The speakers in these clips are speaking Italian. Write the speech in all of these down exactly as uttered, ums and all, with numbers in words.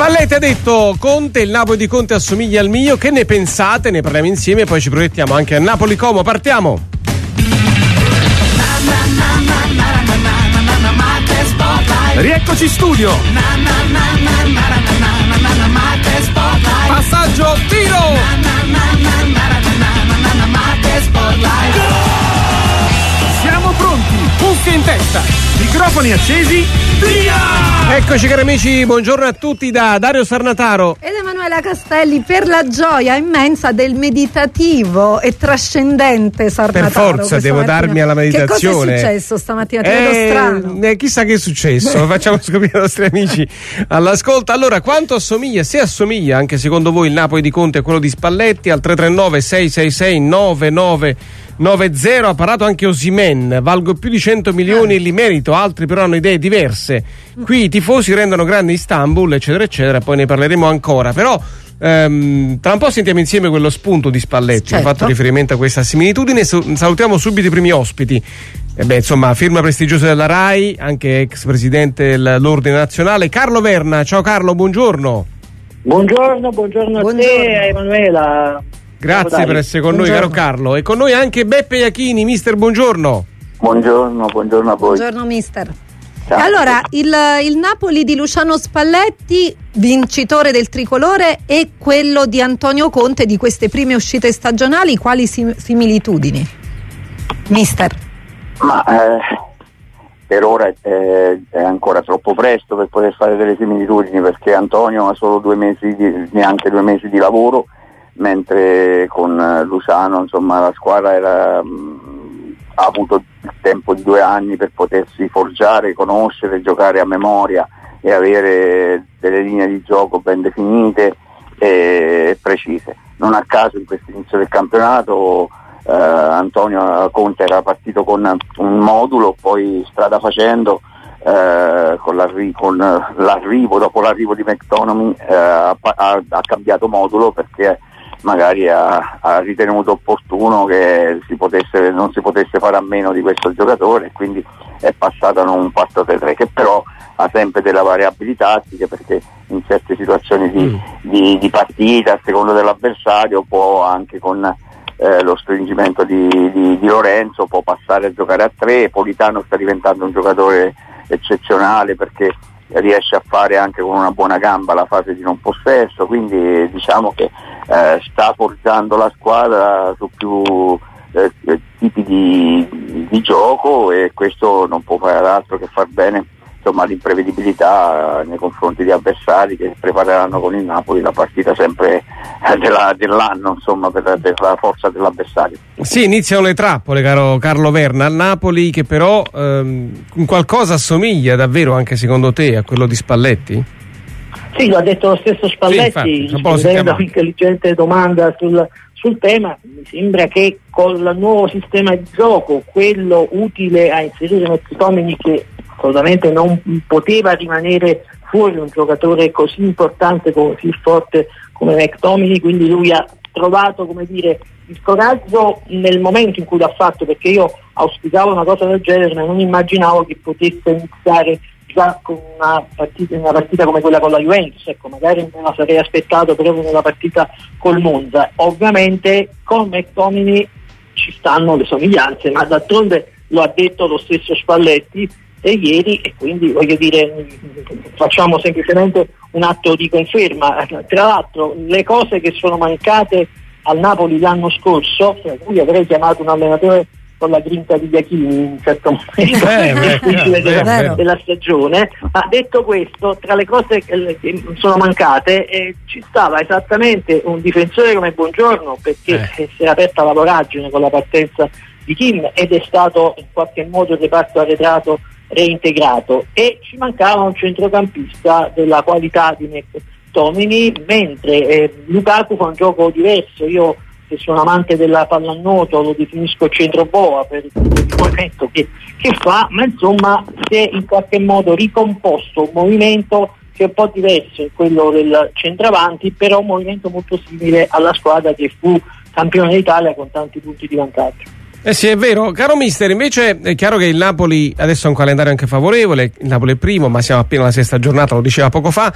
Spalletti ha detto: Conte, il Napoli di Conte assomiglia al mio. Che ne pensate? Ne parliamo insieme, poi ci proiettiamo anche a Napoli Como. Partiamo. Rieccoci in studio. Passaggio, tiro. Siamo pronti, cuffie in testa, microfoni accesi, via! Eccoci cari amici, buongiorno a tutti da Dario Sarnataro ed Emanuela Castelli per la gioia immensa del meditativo e trascendente Sarnataro. Per forza devo mattina. darmi alla meditazione. Che cosa è successo stamattina? Ti vedo eh, strano. Eh, chissà che è successo, lo facciamo scoprire ai nostri amici all'ascolto. Allora, quanto assomiglia, se assomiglia anche secondo voi il Napoli di Conte a quello di Spalletti? Al tre tre nove sei sei sei nove nove nove zero. Ha parlato anche Osimhen, valgo più di cento milioni e li merito, altri però hanno idee diverse. Qui i tifosi rendono grande Istanbul, eccetera eccetera, poi ne parleremo ancora, però ehm, tra un po' sentiamo insieme quello spunto di Spalletti, certo. Ha fatto riferimento a questa similitudine. Salutiamo subito i primi ospiti. E beh, insomma, firma prestigiosa della RAI, anche ex presidente dell'Ordine Nazionale, Carlo Verna. Ciao Carlo, buongiorno. Buongiorno, buongiorno a buongiorno. te Emanuela. Grazie per essere con buongiorno. Noi, caro Carlo. E con noi anche Beppe Iachini. Mister, buongiorno. Buongiorno, buongiorno a voi. Buongiorno mister. Ciao. Allora, il, il Napoli di Luciano Spalletti, vincitore del tricolore, e quello di Antonio Conte di queste prime uscite stagionali, quali sim- similitudini? Mister. Ma eh, per ora è, è ancora troppo presto per poter fare delle similitudini, perché Antonio ha solo due mesi di, neanche due mesi di lavoro, mentre con Luciano insomma la squadra era, mh, ha avuto il tempo di due anni per potersi forgiare, conoscere, giocare a memoria e avere delle linee di gioco ben definite e precise. Non a caso in questo inizio del campionato eh, Antonio Conte era partito con un modulo, poi strada facendo eh, con, l'arri- con l'arrivo, dopo l'arrivo di McTominay eh, ha, ha, ha cambiato modulo perché magari ha, ha ritenuto opportuno che si potesse, non si potesse fare a meno di questo giocatore, e quindi è passato a un quattro tre tre che però ha sempre delle variabili tattiche, perché in certe situazioni di, mm. di, di partita, a seconda dell'avversario, può anche con eh, lo stringimento di, di, di Lorenzo può passare a giocare a tre. Politano sta diventando un giocatore eccezionale perché riesce a fare anche con una buona gamba la fase di non possesso, quindi diciamo che eh, sta forgiando la squadra su più eh, tipi di, di gioco, e questo non può fare altro che far bene insomma l'imprevedibilità nei confronti di avversari che prepareranno con il Napoli la partita sempre della, dell'anno, insomma, per la, per la forza dell'avversario. Sì, iniziano le trappole, caro Carlo Verna, al Napoli, che però ehm, in qualcosa assomiglia davvero anche secondo te a quello di Spalletti? Sì, lo ha detto lo stesso Spalletti, sì, rispondendo a un'intelligente domanda sul, sul tema. Mi sembra che con il nuovo sistema di gioco, quello utile a inserire McTominay, che assolutamente non poteva rimanere fuori un giocatore così importante, così forte come McTominay, quindi lui ha trovato, come dire, il coraggio nel momento in cui l'ha fatto, perché io auspicavo una cosa del genere, ma non immaginavo che potesse iniziare già con una partita, una partita come quella con la Juventus. Ecco, magari me la sarei aspettato proprio nella partita col Monza. Ovviamente con McTominay ci stanno le somiglianze, ma d'altronde lo ha detto lo stesso Spalletti e ieri, e quindi voglio dire, facciamo semplicemente un atto di conferma. Tra l'altro le cose che sono mancate al Napoli l'anno scorso, per cui avrei chiamato un allenatore con la grinta di Iachini in un certo momento eh, beh, della, beh, della stagione. Ma detto questo, tra le cose che, che sono mancate eh, ci stava esattamente un difensore come Buongiorno, perché eh. si era aperta la voragine con la partenza di Kim ed è stato in qualche modo il reparto arretrato reintegrato, e ci mancava un centrocampista della qualità di McTominay, mentre eh, Lukaku fa un gioco diverso. Io, che sono amante della pallanuoto, lo definisco centroboa per il movimento che, che fa, ma insomma si è in qualche modo ricomposto un movimento che è un po' diverso in quello del centravanti, però un movimento molto simile alla squadra che fu campione d'Italia con tanti punti di vantaggio. Eh sì, è vero. Caro mister, invece è chiaro che il Napoli adesso ha un calendario anche favorevole, il Napoli è primo, ma siamo appena alla sesta giornata, lo diceva poco fa.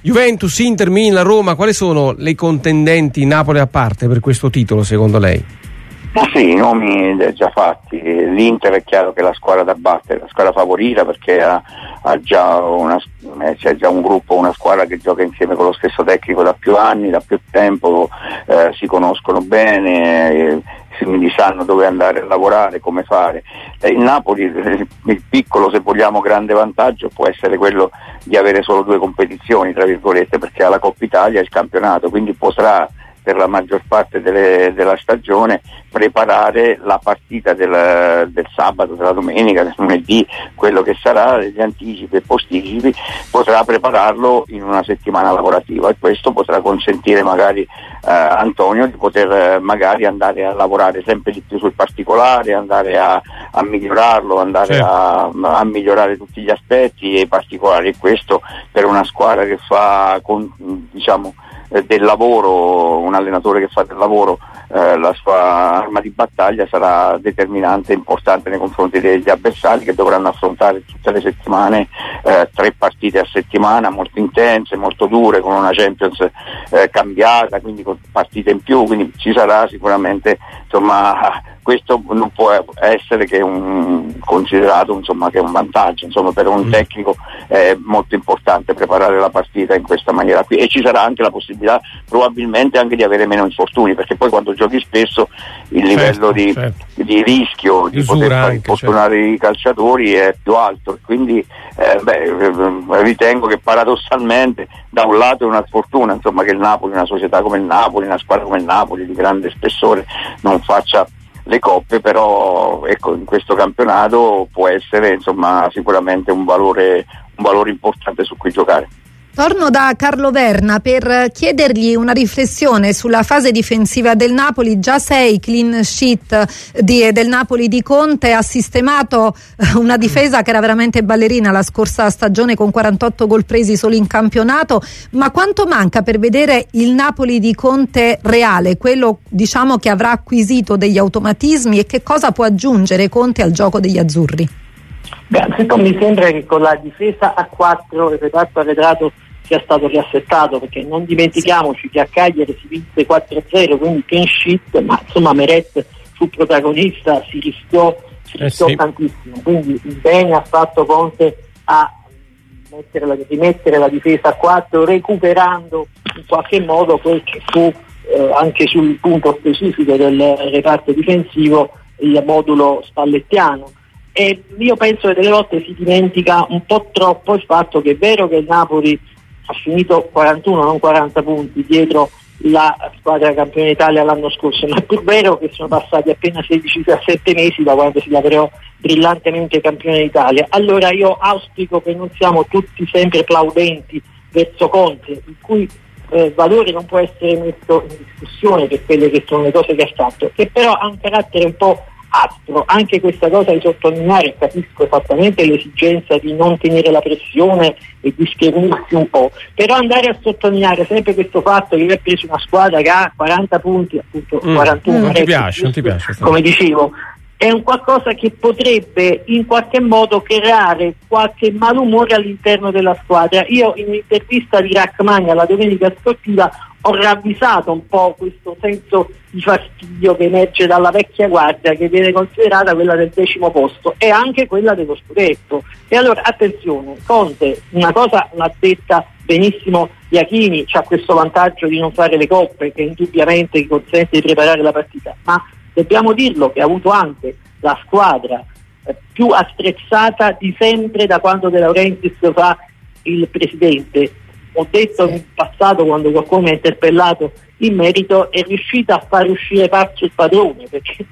Juventus, Inter, Milan, Roma, quali sono le contendenti, Napoli a parte, per questo titolo secondo lei? Ma sì, i nomi già fatti. L'Inter è chiaro che è la squadra da battere, la squadra favorita, perché ha, ha già una, eh, c'è già un gruppo, una squadra che gioca insieme con lo stesso tecnico da più anni, da più tempo, eh, si conoscono bene, eh, quindi sanno dove andare a lavorare, come fare. Eh, il Napoli, eh, il piccolo, se vogliamo, grande vantaggio può essere quello di avere solo due competizioni, tra virgolette, perché ha la Coppa Italia e il campionato, quindi potrà per la maggior parte delle, della stagione preparare la partita del, del sabato, della domenica, del lunedì, quello che sarà, degli anticipi e posticipi, potrà prepararlo in una settimana lavorativa, e questo potrà consentire magari eh, a Antonio di poter eh, magari andare a lavorare sempre di più sul particolare, andare a, a migliorarlo, andare certo. a, a migliorare tutti gli aspetti e i particolari, e questo per una squadra che fa con, diciamo del lavoro, un allenatore che fa del lavoro eh, la sua arma di battaglia, sarà determinante e importante nei confronti degli avversari, che dovranno affrontare tutte le settimane eh, tre partite a settimana molto intense, molto dure, con una Champions eh, cambiata, quindi con partite in più, quindi ci sarà sicuramente, insomma, questo non può essere che un considerato, insomma, che è un vantaggio, insomma, per un tecnico è molto importante preparare la partita in questa maniera qui, e ci sarà anche la possibilità probabilmente anche di avere meno infortuni, perché poi quando giochi spesso il livello certo, di, certo. di rischio di Usura poter far infortunare certo. i calciatori è più alto, quindi eh, beh, ritengo che paradossalmente da un lato è una sfortuna, insomma, che il Napoli, una società come il Napoli, una squadra come il Napoli di grande spessore, non faccia le coppe, però ecco, in questo campionato può essere, insomma, sicuramente un valore, un valore importante su cui giocare. Torno da Carlo Verna per chiedergli una riflessione sulla fase difensiva del Napoli. Già sei clean sheet di, del Napoli di Conte, ha sistemato una difesa che era veramente ballerina la scorsa stagione con quarantotto gol presi solo in campionato, ma quanto manca per vedere il Napoli di Conte reale, quello, diciamo, che avrà acquisito degli automatismi, e che cosa può aggiungere Conte al gioco degli azzurri? Beh, anzitutto mi sembra che con la difesa a quattro il reparto arretrato sia stato riassettato, perché non dimentichiamoci che a Cagliari si vinse quattro a zero, quindi clean sheet, ma insomma Meret fu protagonista, si rischiò, si rischiò eh sì. tantissimo, quindi bene ha fatto Conte a mettere la, rimettere la difesa a quattro, recuperando in qualche modo quel che fu eh, anche sul punto specifico del reparto difensivo il modulo spallettiano. E io penso che delle volte si dimentica un po' troppo il fatto che è vero che il Napoli ha finito quarantuno, non quaranta punti dietro la squadra campione d'Italia l'anno scorso, ma è pur vero che sono passati appena sedici diciassette mesi da quando si laureò brillantemente campione d'Italia. Allora io auspico che non siamo tutti sempre plaudenti verso Conte, il cui eh, valore non può essere messo in discussione per quelle che sono le cose che ha fatto, che però ha un carattere un po' aspro. Anche questa cosa di sottolineare, capisco esattamente l'esigenza di non tenere la pressione e di schierirsi un po', però andare a sottolineare sempre questo fatto che lui ha preso una squadra che ha quaranta punti, appunto mm. quarantuno, non ti piace, non ti piace, come dicevo, è un qualcosa che potrebbe in qualche modo creare qualche malumore all'interno della squadra. Io in un'intervista di Rachmani la domenica sportiva ho ravvisato un po' questo senso di fastidio che emerge dalla vecchia guardia, che viene considerata quella del decimo posto e anche quella dello scudetto. E allora attenzione, Conte una cosa l'ha detta benissimo Iachini, c'ha questo vantaggio di non fare le coppe che indubbiamente gli consente di preparare la partita, ma dobbiamo dirlo che ha avuto anche la squadra eh, più attrezzata di sempre da quando De Laurentiis fa il presidente. Ho detto in passato, quando qualcuno mi ha interpellato in merito, è riuscita a far uscire Pazzo il padrone, perché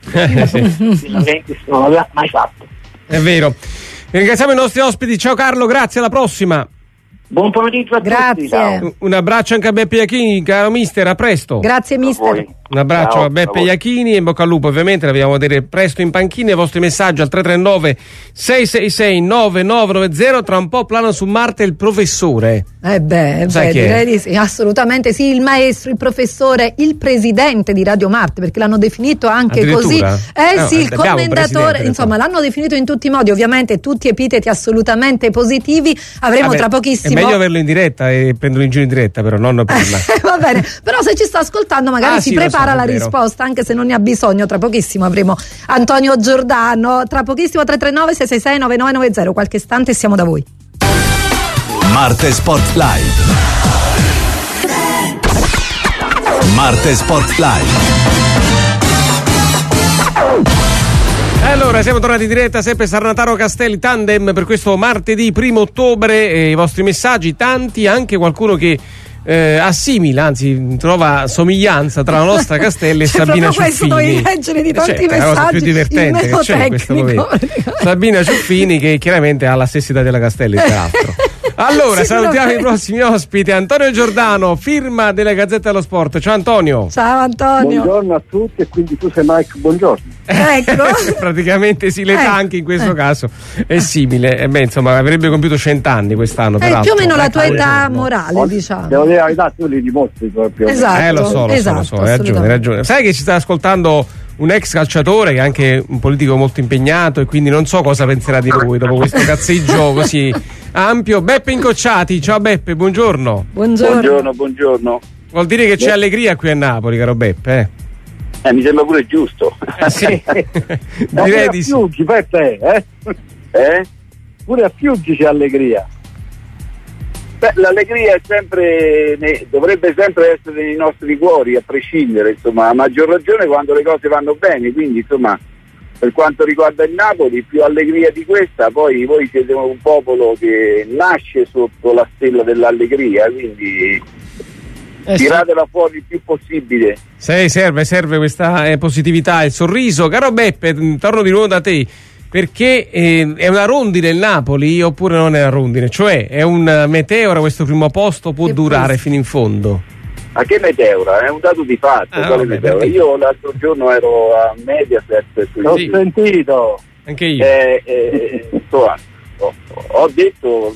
De Laurentiis non l'aveva mai fatto. È vero. Ringraziamo i nostri ospiti. Ciao Carlo, grazie, alla prossima. Buon pomeriggio a grazie. tutti. Ciao. Un abbraccio anche a Beppe Iachini, caro mister, a presto. Grazie mister. Un abbraccio Ciao, a Beppe Iachini e in bocca al lupo, ovviamente la vogliamo vedere presto in panchina. I vostri messaggi al tre tre nove sei sei sei nove nove nove zero. Tra un po' plana su Marte il professore. Eh beh, beh direi di sì, assolutamente sì, il maestro, il professore, il presidente di Radio Marte, perché l'hanno definito anche così. Eh no, sì, il commendatore, insomma, l'hanno definito in tutti i modi, ovviamente tutti epiteti assolutamente positivi. Avremo Vabbè, tra pochissimo Meglio averlo in diretta e prenderlo in giro in diretta, però non prima. Va bene, però se ci sta ascoltando magari ah, si sì, prepara so, la risposta, anche se non ne ha bisogno. Tra pochissimo avremo Antonio Giordano, tra pochissimo tre tre nove sei sei sei nove nove nove zero, qualche istante siamo da voi. Marte Sport Live. Marte Sport Live. Allora, siamo tornati in diretta sempre Sarnataro Castelli Tandem per questo martedì primo ottobre. E i vostri messaggi, tanti, anche qualcuno che eh, assimila, anzi trova somiglianza tra la nostra Castelli e cioè, Sabina Ciuffini. Questo dovevi leggere di tanti cioè, messaggi. È la cosa più divertente che c'è in questo momento. Sabina Ciuffini, che chiaramente ha la stessa età della Castelli, tra l'altro. Allora, salutiamo i prossimi ospiti. Antonio Giordano, firma della Gazzetta dello Sport. Ciao Antonio. Ciao Antonio. Buongiorno a tutti, e quindi tu sei Mike, buongiorno. Ecco. Praticamente sì, l'età ecco. anche in questo eh. caso è simile. E beh, insomma, avrebbe compiuto cent'anni quest'anno. È più o meno la tua età morale, no. diciamo. Devo dire la verità, tu li dimostri proprio. Esatto. Eh, lo so, lo esatto, so, lo so, hai ragione, hai ragione. Sai che ci sta ascoltando un ex calciatore che è anche un politico molto impegnato, e quindi non so cosa penserà di lui dopo questo cazzeggio così ampio. Beppe Incocciati, ciao Beppe, buongiorno. Buongiorno. Buongiorno, buongiorno. Vuol dire che c'è allegria qui a Napoli, caro Beppe, eh? Eh, mi sembra pure giusto. Eh, sì. Direi di sì. Fiuggi, Peppe, eh? Eh? Pure a Fiuggi c'è allegria. Beh, l'allegria è sempre, ne, dovrebbe sempre essere nei nostri cuori, a prescindere, insomma, a maggior ragione quando le cose vanno bene, quindi insomma, per quanto riguarda il Napoli, più allegria di questa. Poi voi siete un popolo che nasce sotto la stella dell'allegria, quindi eh tiratela sì. fuori il più possibile. Sì, serve, serve questa eh, positività, il sorriso. Caro Beppe, torno di nuovo da te, perché eh, è una rondine il Napoli oppure non è una rondine? Cioè è un meteora, questo primo posto può che durare questo? fino in fondo? Ma che meteora? È un dato di fatto. Ah, vabbè, meteora? Io l'altro giorno ero a Mediaset. L'ho sì. sentito. Anche io. Eh, eh, insomma, ho, ho detto,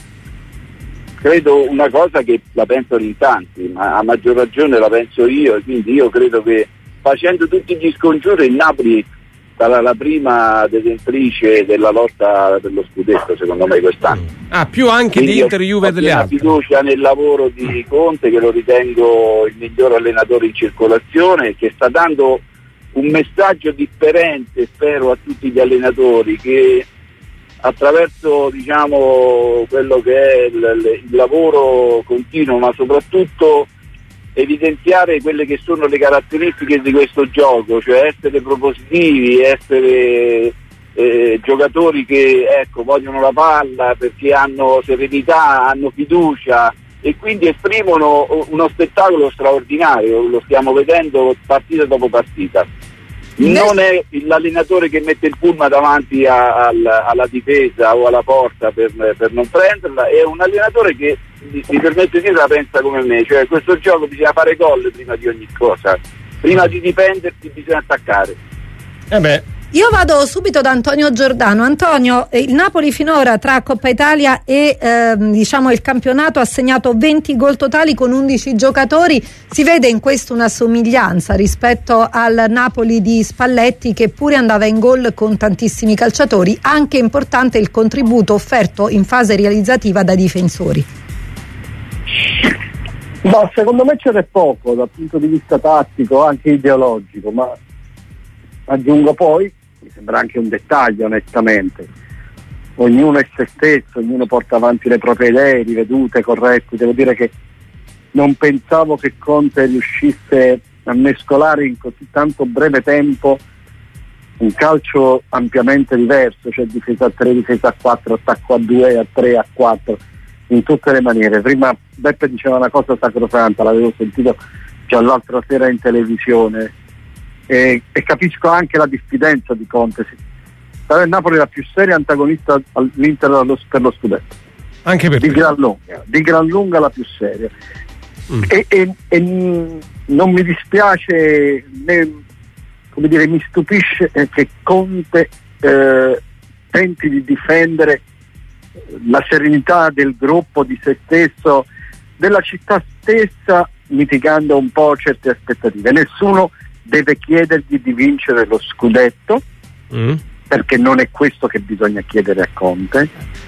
credo una cosa che la pensano in tanti, ma a maggior ragione la penso io, e quindi io credo che facendo tutti gli scongiuri il Napoli sarà la prima detentrice della lotta per lo scudetto, secondo me, quest'anno. Ah, più anche quindi di Inter, Juve e delle altre. Ho fiducia nel lavoro di Conte, che lo ritengo il miglior allenatore in circolazione, che sta dando un messaggio differente, spero, a tutti gli allenatori, che attraverso, diciamo, quello che è il, il lavoro continuo, ma soprattutto evidenziare quelle che sono le caratteristiche di questo gioco, cioè essere propositivi, essere eh, giocatori che ecco vogliono la palla perché hanno serenità, hanno fiducia, e quindi esprimono uno spettacolo straordinario. Lo stiamo vedendo partita dopo partita. Non è l'allenatore che mette il pullman davanti a, a, alla difesa o alla porta per, per non prenderla, è un allenatore che, mi, mi permette di dire, la pensa come me, cioè questo gioco bisogna fare gol prima di ogni cosa, prima di difendersi bisogna attaccare. Eh beh. Io vado subito da Antonio Giordano. Antonio, il Napoli finora tra Coppa Italia e eh, diciamo il campionato ha segnato venti gol totali con undici giocatori. Si vede in questo una somiglianza rispetto al Napoli di Spalletti, che pure andava in gol con tantissimi calciatori. Anche importante il contributo offerto in fase realizzativa da difensori. Ma secondo me ce n'è poco dal punto di vista tattico, anche ideologico, ma aggiungo poi, mi sembra anche un dettaglio onestamente, ognuno è se stesso, ognuno porta avanti le proprie idee, rivedute, corrette. Devo dire che non pensavo che Conte riuscisse a mescolare in così tanto breve tempo un calcio ampiamente diverso, cioè difesa a tre, difesa a quattro, attacco a due, a tre, a quattro, in tutte le maniere. Prima Beppe diceva una cosa sacrosanta, l'avevo sentito già l'altra sera in televisione, E, e capisco anche la diffidenza di Conte. Sarà il Napoli la più seria antagonista all'Inter per lo scudetto, anche per di gran lunga, di gran lunga la più seria. Mm. E, e, e non mi dispiace né, come dire, mi stupisce che Conte eh, tenti di difendere la serenità del gruppo, di se stesso, della città stessa, mitigando un po' certe aspettative. Nessuno deve chiedergli di vincere lo scudetto, mm. perché non è questo che bisogna chiedere a Conte,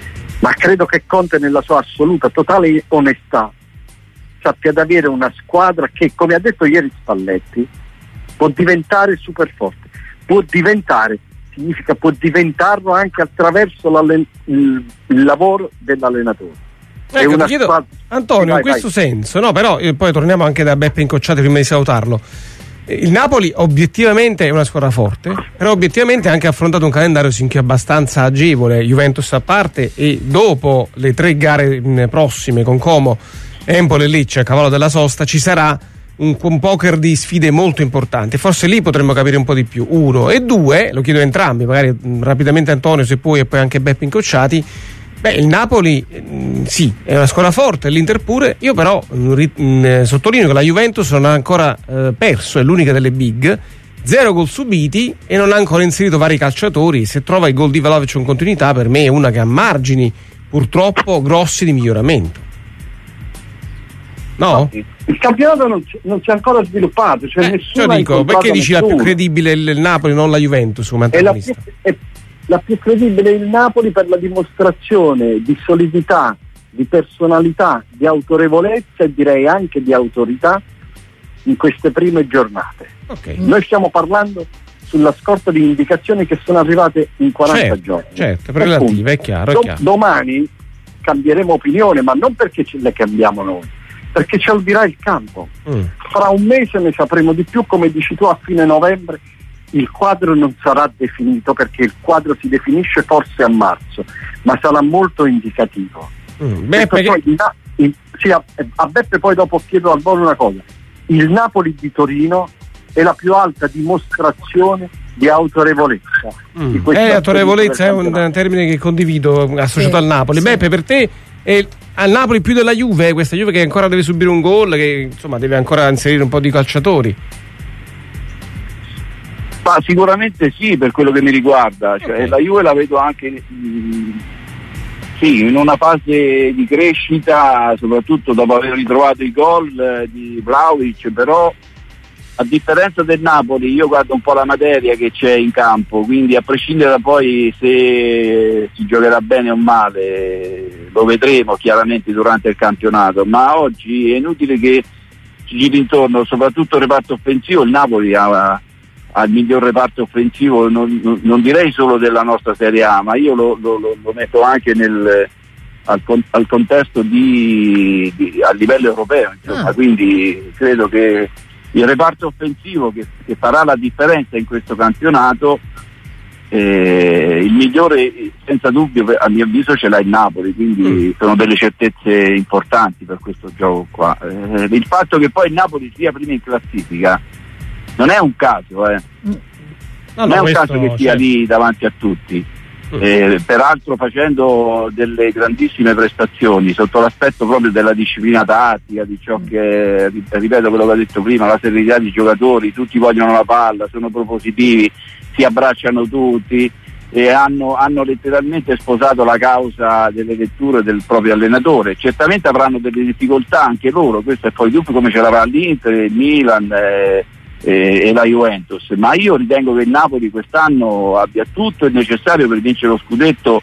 ma credo che Conte nella sua assoluta, totale onestà sappia ad avere una squadra che, come ha detto ieri Spalletti, può diventare super forte, può diventare, significa può diventarlo anche attraverso il, il lavoro dell'allenatore. È ecco, una chiedo, squadra... Antonio, vai, in questo vai. senso, no, però eh, poi torniamo anche da Beppe Incocciati prima di salutarlo. Il Napoli obiettivamente è una squadra forte, però obiettivamente ha anche affrontato un calendario sinche abbastanza agevole, Juventus a parte, e dopo le tre gare mh, prossime con Como, Empoli e Lecce a cavallo della sosta ci sarà un, un poker di sfide molto importanti. Forse lì potremmo capire un po' di più. Uno e due, lo chiedo a entrambi, magari mh, rapidamente Antonio se puoi e poi anche Beppe Incocciati. Beh, il Napoli mh, sì, è una squadra forte, l'Inter pure. Io però mh, rit- mh, sottolineo che la Juventus non ha ancora eh, perso, è l'unica delle big, zero gol subiti e non ha ancora inserito vari calciatori. Se trova i gol di Vlahovic in continuità, per me è una che ha margini purtroppo grossi di miglioramento. No? Il campionato non, c- non si è ancora sviluppato, cioè Eh, nessuno cioè ha dico, perché dici nessuno. la più credibile il, il Napoli, non la Juventus come È la, più, antagonista? è la più credibile il Napoli per la dimostrazione di solidità, di personalità, di autorevolezza e direi anche di autorità in queste prime giornate. Okay. Noi stiamo parlando sulla scorta di indicazioni che sono arrivate in quaranta Certo, giorni. certo, relative, è chiaro, è Do- chiaro. domani cambieremo opinione, ma non perché ce le cambiamo noi, perché ci albirà il campo. Mm. Fra un mese ne sapremo di più, come dici tu, a fine novembre il quadro non sarà definito, perché il quadro si definisce forse a marzo, ma sarà molto indicativo. Mm. Beh, Questo perché... poi, il Na- il- sì, a, a Beppe poi dopo chiedo al volo una cosa: il Napoli di Torino è la più alta dimostrazione di autorevolezza. Mm. Di questo Eh, autorevolezza è un campionato. termine che condivido associato Sì, al Napoli. sì. Beppe, per te è al Napoli più della Juve, questa Juve che ancora deve subire un gol, che insomma deve ancora inserire un po' di calciatori. Ma sicuramente sì, per quello che mi riguarda, cioè, Ok. la Juve la vedo anche mh, sì, in una fase di crescita, soprattutto dopo aver ritrovato i gol eh, di Vlahovic, però a differenza del Napoli io guardo un po' la materia che c'è in campo, quindi a prescindere da poi se si giocherà bene o male lo vedremo chiaramente durante il campionato, ma oggi è inutile che ci giri intorno, soprattutto il reparto offensivo. Il Napoli ha al miglior reparto offensivo, non, non, non direi solo della nostra Serie A, ma io lo, lo, lo metto anche nel, al, al contesto di, di, a livello europeo, insomma. Ah. Quindi credo che il reparto offensivo che, che farà la differenza in questo campionato, eh, il migliore senza dubbio a mio avviso ce l'ha il Napoli, quindi mm. sono delle certezze importanti per questo gioco qua. Eh, il fatto che poi il Napoli sia prima in classifica non è un caso, eh. No, non no, è un questo, caso che sia certo. lì davanti a tutti, Mm. eh, peraltro facendo delle grandissime prestazioni sotto l'aspetto proprio della disciplina tattica, di ciò che, ripeto quello che ho detto prima, la serenità di giocatori, tutti vogliono la palla, sono propositivi, si abbracciano tutti e hanno, hanno letteralmente sposato la causa delle letture del proprio allenatore. Certamente avranno delle difficoltà anche loro, questo è poi dopo come ce l'avrà l'Inter, il Milan eh, e la Juventus, ma io ritengo che il Napoli quest'anno abbia tutto il necessario per vincere lo scudetto,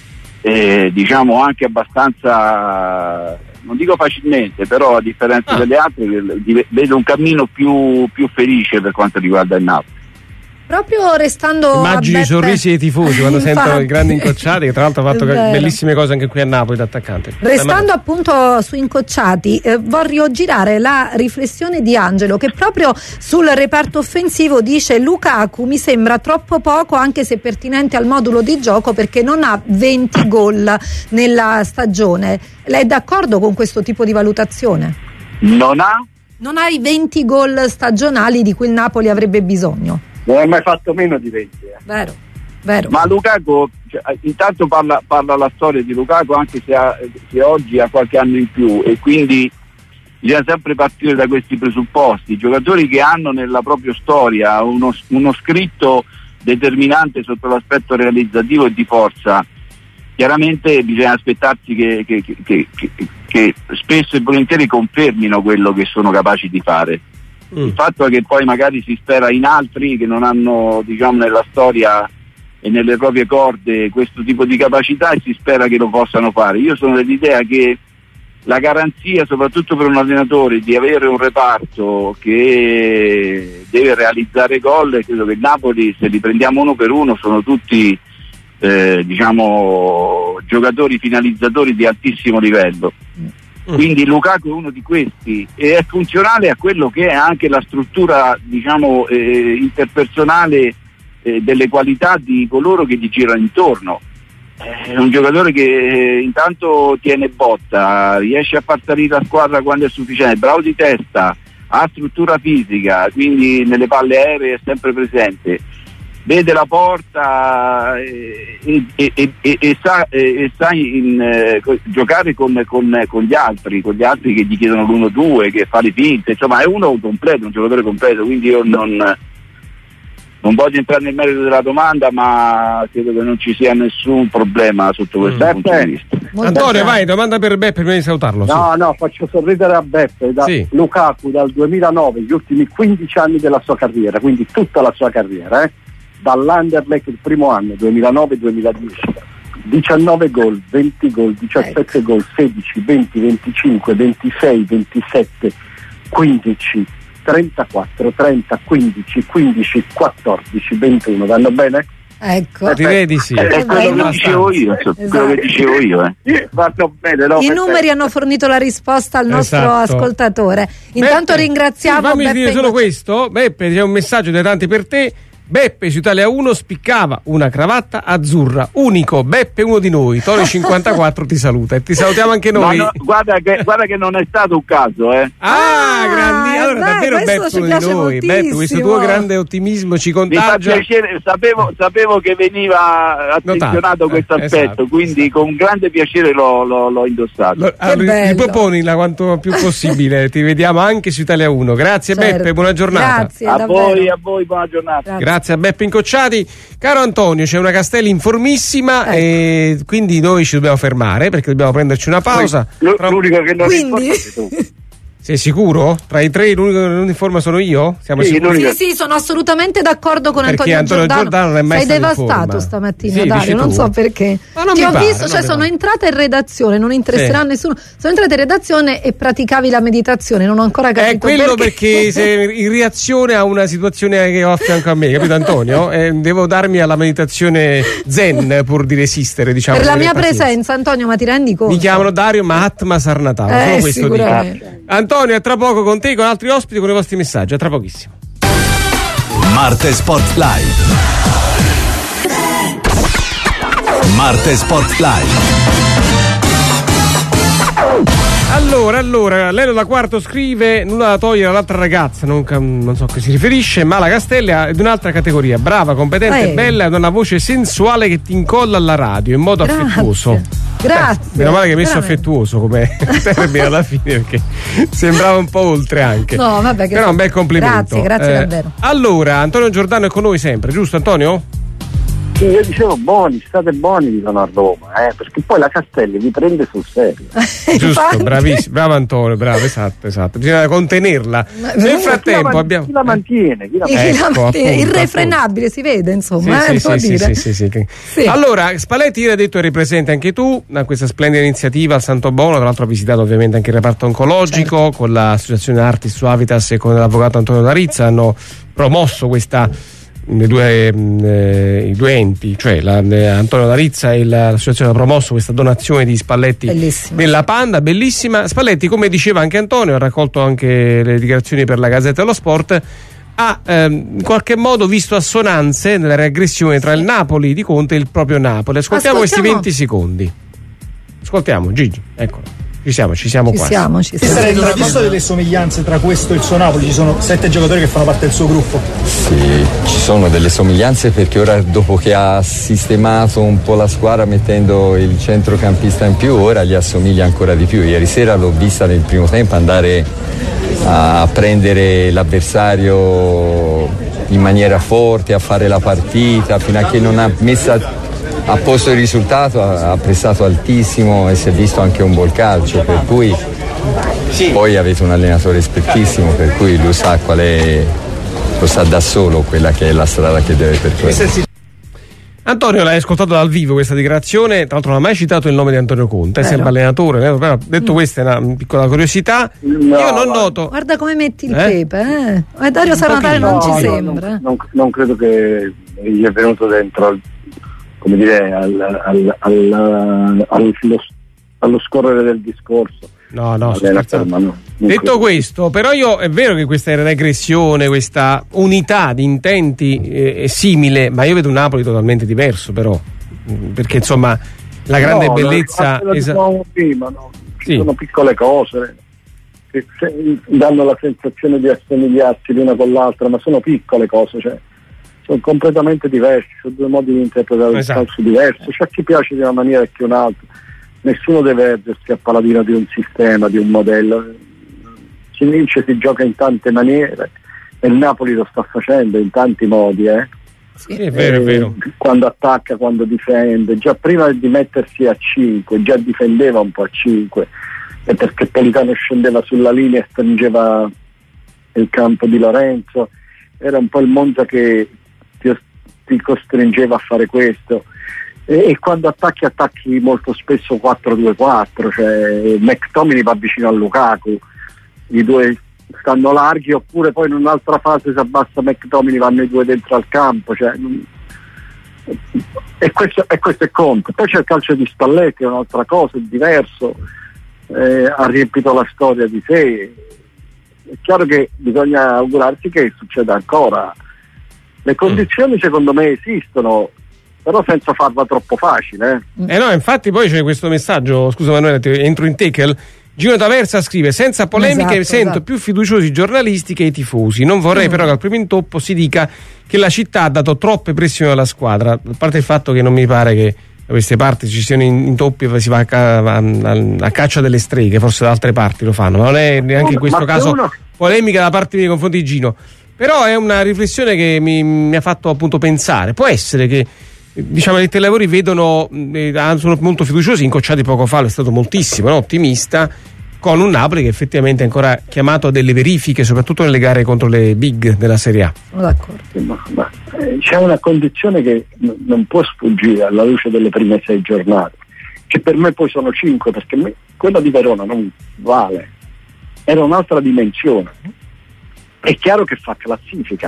eh, diciamo anche abbastanza, non dico facilmente, però a differenza ah. delle altre vedo un cammino più, più felice per quanto riguarda il Napoli. Proprio restando Immagini a i Beppe... sorrisi dei tifosi quando sentono Infatti. il grande Incocciati, che tra l'altro ha fatto È vero. bellissime cose anche qui a Napoli da attaccante. Restando appunto su Incocciati, eh, voglio girare la riflessione di Angelo, che proprio sul reparto offensivo dice: Lukaku mi sembra troppo poco, anche se pertinente al modulo di gioco, perché non ha venti gol nella stagione. Lei è d'accordo con questo tipo di valutazione? Non ha Non ha i venti gol stagionali di cui il Napoli avrebbe bisogno. Non hai mai fatto meno di venti. Eh. Vero, vero. Ma Lukaku, cioè, intanto parla, parla la storia di Lukaku, anche se, ha, se oggi ha qualche anno in più, e quindi bisogna sempre partire da questi presupposti. I giocatori che hanno nella propria storia uno, uno scritto determinante sotto l'aspetto realizzativo e di forza, chiaramente bisogna aspettarsi che, che, che, che, che spesso e volentieri confermino quello che sono capaci di fare. Il fatto è che poi magari si spera in altri che non hanno, diciamo, nella storia e nelle proprie corde questo tipo di capacità e si spera che lo possano fare. Io sono dell'idea che la garanzia, soprattutto per un allenatore, di avere un reparto che deve realizzare gol, e credo che il Napoli, se li prendiamo uno per uno, sono tutti eh, diciamo giocatori finalizzatori di altissimo livello. Quindi Lukaku è uno di questi e è funzionale a quello che è anche la struttura, diciamo, eh, interpersonale eh, delle qualità di coloro che gli girano intorno. È un giocatore che eh, intanto tiene botta, riesce a far salire la squadra quando è sufficiente, bravo di testa, ha struttura fisica, quindi nelle palle aeree è sempre presente, vede la porta e, e, e, e, e sa, e sa in, eh, giocare con, con, con gli altri, con gli altri che gli chiedono l'uno due, che fa le finte, insomma è uno completo, un giocatore completo, quindi io non... Non voglio entrare nel merito della domanda, ma credo che non ci sia nessun problema sotto questo mm. punto di vista. Molto Antonio, bene. vai, domanda per Beppe prima di salutarlo. No, sì. no, faccio sorridere a Beppe. Da Sì. Lukaku dal duemilanove, gli ultimi quindici anni della sua carriera, quindi tutta la sua carriera, eh? Dall'Anderlecht il primo anno, duemilanove duemiladieci, diciannove gol, venti gol, diciassette ecco. gol, sedici, venti, venticinque, ventisei, ventisette, quindici, trentaquattro, trenta, quindici, quindici, quattordici, ventuno, vanno bene? Ecco. Ti vedi, sì. È, è quello che dicevo io, Esatto. quello che dicevo io, eh. Vanno bene, no? I numeri hanno fornito la risposta al nostro Esatto. ascoltatore. Intanto Beppe, ringraziamo sì, fammi Beppe dire solo Ingocci- questo. Beppe, c'è un messaggio dai tanti per te. Beppe su Italia uno spiccava una cravatta azzurra, unico. Beppe uno di noi. Tony cinquantaquattro ti saluta e ti salutiamo anche noi. No, no, guarda, che, guarda che non è stato un caso, eh. Ah, Ah, grandi, allora beh, davvero questo Beppe ci uno di piace noi. Beppe, questo moltissimo. tuo grande ottimismo ci Mi fa contagia. piacere, sapevo, sapevo che veniva attenzionato Notato, questo eh, aspetto, esatto, quindi esatto. con grande piacere l'ho, l'ho, l'ho indossato. Lo- allora, bello. riproponila quanto più possibile. Ti vediamo anche su Italia uno. Grazie Certo. Beppe, buona giornata. Grazie, a davvero. voi, a voi, buona giornata. Grazie. Grazie a Beppe Incocciati. Caro Antonio, c'è una Castelli informissima Ecco. e quindi noi ci dobbiamo fermare perché dobbiamo prenderci una pausa. L- Tra- L'unico che non Quindi? è tu. Sei sicuro? Tra i tre l'unico che non informa sono io? Siamo Sì, sicuri? l'unico- Sì, sì, sono assolutamente d'accordo con Perché Antonio, Antonio Giordano. Giordano non è mai Sei stato in devastato forma. stamattina, Sì, dici Dario, non tu. so perché. Ma non Ti mi ho pare, visto, non cioè mi sono pare. entrata in redazione, non interesserà a Sì. nessuno. Sono entrata in redazione e praticavi la meditazione, non ho ancora capito È quello perché, sei in reazione a una situazione che ho a fianco a me, capito Antonio? Eh, devo darmi alla meditazione zen pur di resistere, diciamo. per la con mia pazienza. presenza, Antonio, ma ti rendi conto? Mi chiamano Dario Mahatma Sarnatava, Eh, solo questo dico. sicuramente. Antonio, a tra poco con te, con altri ospiti, con i vostri messaggi, a tra pochissimo. Marte Sport Live. Marte Sport Live. Allora, allora, Leno da Quarto scrive: nulla da togliere all'altra ragazza, non, ca- non so a che si riferisce, ma la Castelli è di un'altra categoria, brava, competente, Eh. bella, ed ha una voce sensuale che ti incolla alla radio in modo Grazie. affettuoso. Grazie. Eh, meno male che hai messo veramente. affettuoso come termine alla fine, perché sembrava un po' oltre anche. No, vabbè, che Però un bel complimento. Grazie, grazie Eh, davvero. Allora, Antonio Giordano è con noi sempre, giusto Antonio? Sì, io dicevo buoni, state buoni, dicono a Roma, eh, perché poi la Castelli vi prende sul serio. Giusto, Infatti. bravissimo, bravo Antonio, bravo, esatto, esatto. Bisogna contenerla. Ma- Nel Chi frattempo chi la, abbiamo. chi la mantiene? Chi la Chi Eh, la ecco, mantiene? appunto, Irrefrenabile, si vede, insomma, Sì, eh, sì, devo sì, dire. sì, sì, sì, sì. Sì. Allora, Spalletti ieri ha detto eri presente anche tu a questa splendida iniziativa al Santo Bono, tra l'altro ha visitato ovviamente anche il reparto oncologico Certo. con l'associazione Artis Suavitas e con l'avvocato Antonio Darizza, hanno promosso questa i due, eh, i due enti, cioè la, eh, Antonio Darizza e la- l'associazione ha promosso questa donazione di Spalletti Bellissima. nella Panda, bellissima. Spalletti, come diceva anche Antonio, ha raccolto anche le dichiarazioni per la Gazzetta dello Sport, ha ehm, in qualche modo visto assonanze nella reaggressione tra il Napoli di Conte e il proprio Napoli. Ascoltiamo, questi Ascoltiamo. venti secondi. Ascoltiamo Gigi, eccolo. Ci siamo, ci siamo Ci quasi. siamo, ci siamo. Allora, visto delle somiglianze tra questo e il suo Napoli, ci sono sette giocatori che fanno parte del suo gruppo. Sì, ci sono delle somiglianze perché ora dopo che ha sistemato un po' la squadra mettendo il centrocampista in più, ora gli assomiglia ancora di più. Ieri sera l'ho vista nel primo tempo andare a prendere l'avversario in maniera forte, a fare la partita, fino a che non ha messa a posto il risultato, ha, ha pressato altissimo e si è visto anche un bel calcio, per cui poi avete un allenatore espertissimo, per cui lui sa qual è, lo sa da solo quella che è la strada che deve percorrere. Antonio, l'hai ascoltato dal vivo questa dichiarazione, tra l'altro non ha mai citato il nome di Antonio Conte, è eh, sempre no. allenatore, però detto mm. questa è una piccola curiosità. No, io non noto. Guarda come metti il Eh? pepe, eh? Dario Samatale non no, ci no, sembra. Non, non, non credo che gli è venuto dentro al, come dire, al, al, al, al, allo, allo scorrere del discorso. No, no, Ferma, no detto credo. questo, però io è vero che questa regressione, questa unità di intenti eh, è simile, ma io vedo un Napoli totalmente diverso, però, perché insomma la grande no, bellezza lo esa- dicevamo prima, no? Ci sì. sono piccole cose che se, danno la sensazione di assomigliarsi l'una con l'altra, ma sono piccole cose, cioè sono completamente diversi, sono due modi di interpretare esatto. il calcio diverso, c'è chi piace di una maniera e chi un'altra. Nessuno deve ergersi a paladino di un sistema, di un modello. Si vince, si gioca in tante maniere e il Napoli lo sta facendo in tanti modi, eh? Sì, è vero, eh, è vero. Quando attacca, quando difende, già prima di mettersi a cinque, già difendeva un po' a cinque, e perché Politano scendeva sulla linea e stringeva il campo di Lorenzo, era un po' il Monza che ti, ti costringeva a fare questo. E quando attacchi attacchi molto spesso quattro due quattro, cioè McTominay va vicino a Lukaku, i due stanno larghi, oppure poi in un'altra fase si abbassa McTominay, vanno i due dentro al campo, cioè, e questo, e questo è Conte. Poi c'è il calcio di Spalletti, è un'altra cosa, è diverso, eh, ha riempito la storia di sé. È chiaro che bisogna augurarsi che succeda ancora. Le condizioni secondo me esistono, però senza farla troppo facile. Eh, eh no, infatti poi c'è questo messaggio, scusa Manuela, ti entro in tackle. Gino Taversa scrive: senza polemiche, esatto, sento esatto. più fiduciosi i giornalisti che i tifosi. Non vorrei mm. però che al primo intoppo si dica che la città ha dato troppe pressioni alla squadra, a parte il fatto che non mi pare che da queste parti ci siano intoppi e si va a, ca- a, a, a caccia delle streghe, forse da altre parti lo fanno, ma non è neanche in questo Ma caso uno... polemica da parte mia nei confronti di Gino, però è una riflessione che mi, mi ha fatto appunto pensare. Può essere che diciamo i telelavori vedono eh, sono molto fiduciosi, Incocciati poco fa è stato moltissimo, no? Ottimista, con un Napoli che effettivamente è ancora chiamato a delle verifiche, soprattutto nelle gare contro le big della Serie A. Sono d'accordo. Ma, ma, eh, c'è una condizione che n- non può sfuggire alla luce delle prime sei giornate, che per me poi sono cinque, perché me, quella di Verona non vale, era un'altra dimensione. È chiaro che fa classifica,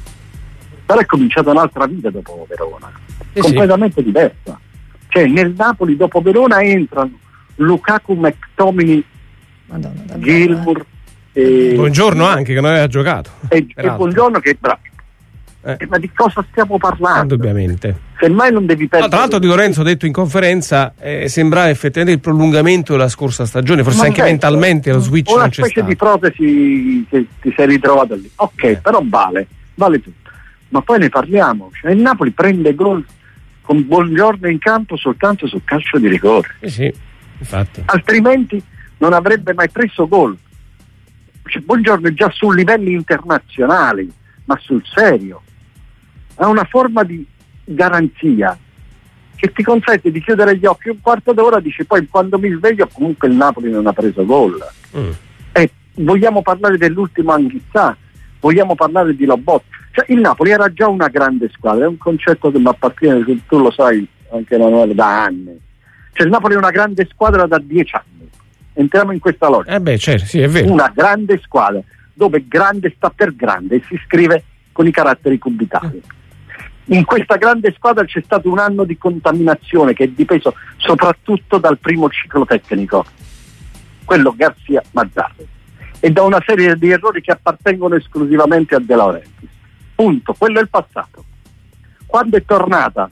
però è cominciata un'altra vita dopo Verona, eh completamente sì. diversa. Cioè nel Napoli dopo Verona entrano Lukaku, McTominay, Madonna, Gilmour e Buongiorno anche che non aveva giocato e, e Buongiorno che è bravo. Eh. Eh, ma di cosa stiamo parlando? Indubbiamente. Semmai non devi perdere. No, tra l'altro Di Lorenzo ha detto in conferenza eh, sembrava effettivamente il prolungamento della scorsa stagione, forse ma anche certo, mentalmente lo switch una non c'è specie stato. di protesi che ti sei ritrovato lì. Ok, eh. però vale, vale tutto. Ma poi ne parliamo. Cioè, il Napoli prende gol con Buongiorno in campo soltanto sul calcio di rigore. Eh sì, infatti. Altrimenti non avrebbe mai preso gol. Cioè, Buongiorno è già su livelli internazionali, ma sul serio. Ha una forma di garanzia che ti consente di chiudere gli occhi un quarto d'ora, dici poi quando mi sveglio comunque il Napoli non ha preso gol. Mm. E vogliamo parlare dell'ultimo Anghissà, vogliamo parlare di Lobot. Cioè il Napoli era già una grande squadra, è un concetto che mi appartiene, tu lo sai anche Emanuele, da anni. Cioè il Napoli è una grande squadra da dieci anni. Entriamo in questa logica. Eh beh, certo, sì, è vero. Una grande squadra, dove grande sta per grande e si scrive con i caratteri cubitali. In questa grande squadra c'è stato un anno di contaminazione che è dipeso soprattutto dal primo ciclo tecnico, quello Garzia Mazzarri, e da una serie di errori che appartengono esclusivamente a De Laurentiis. Punto, quello è il passato. Quando è tornata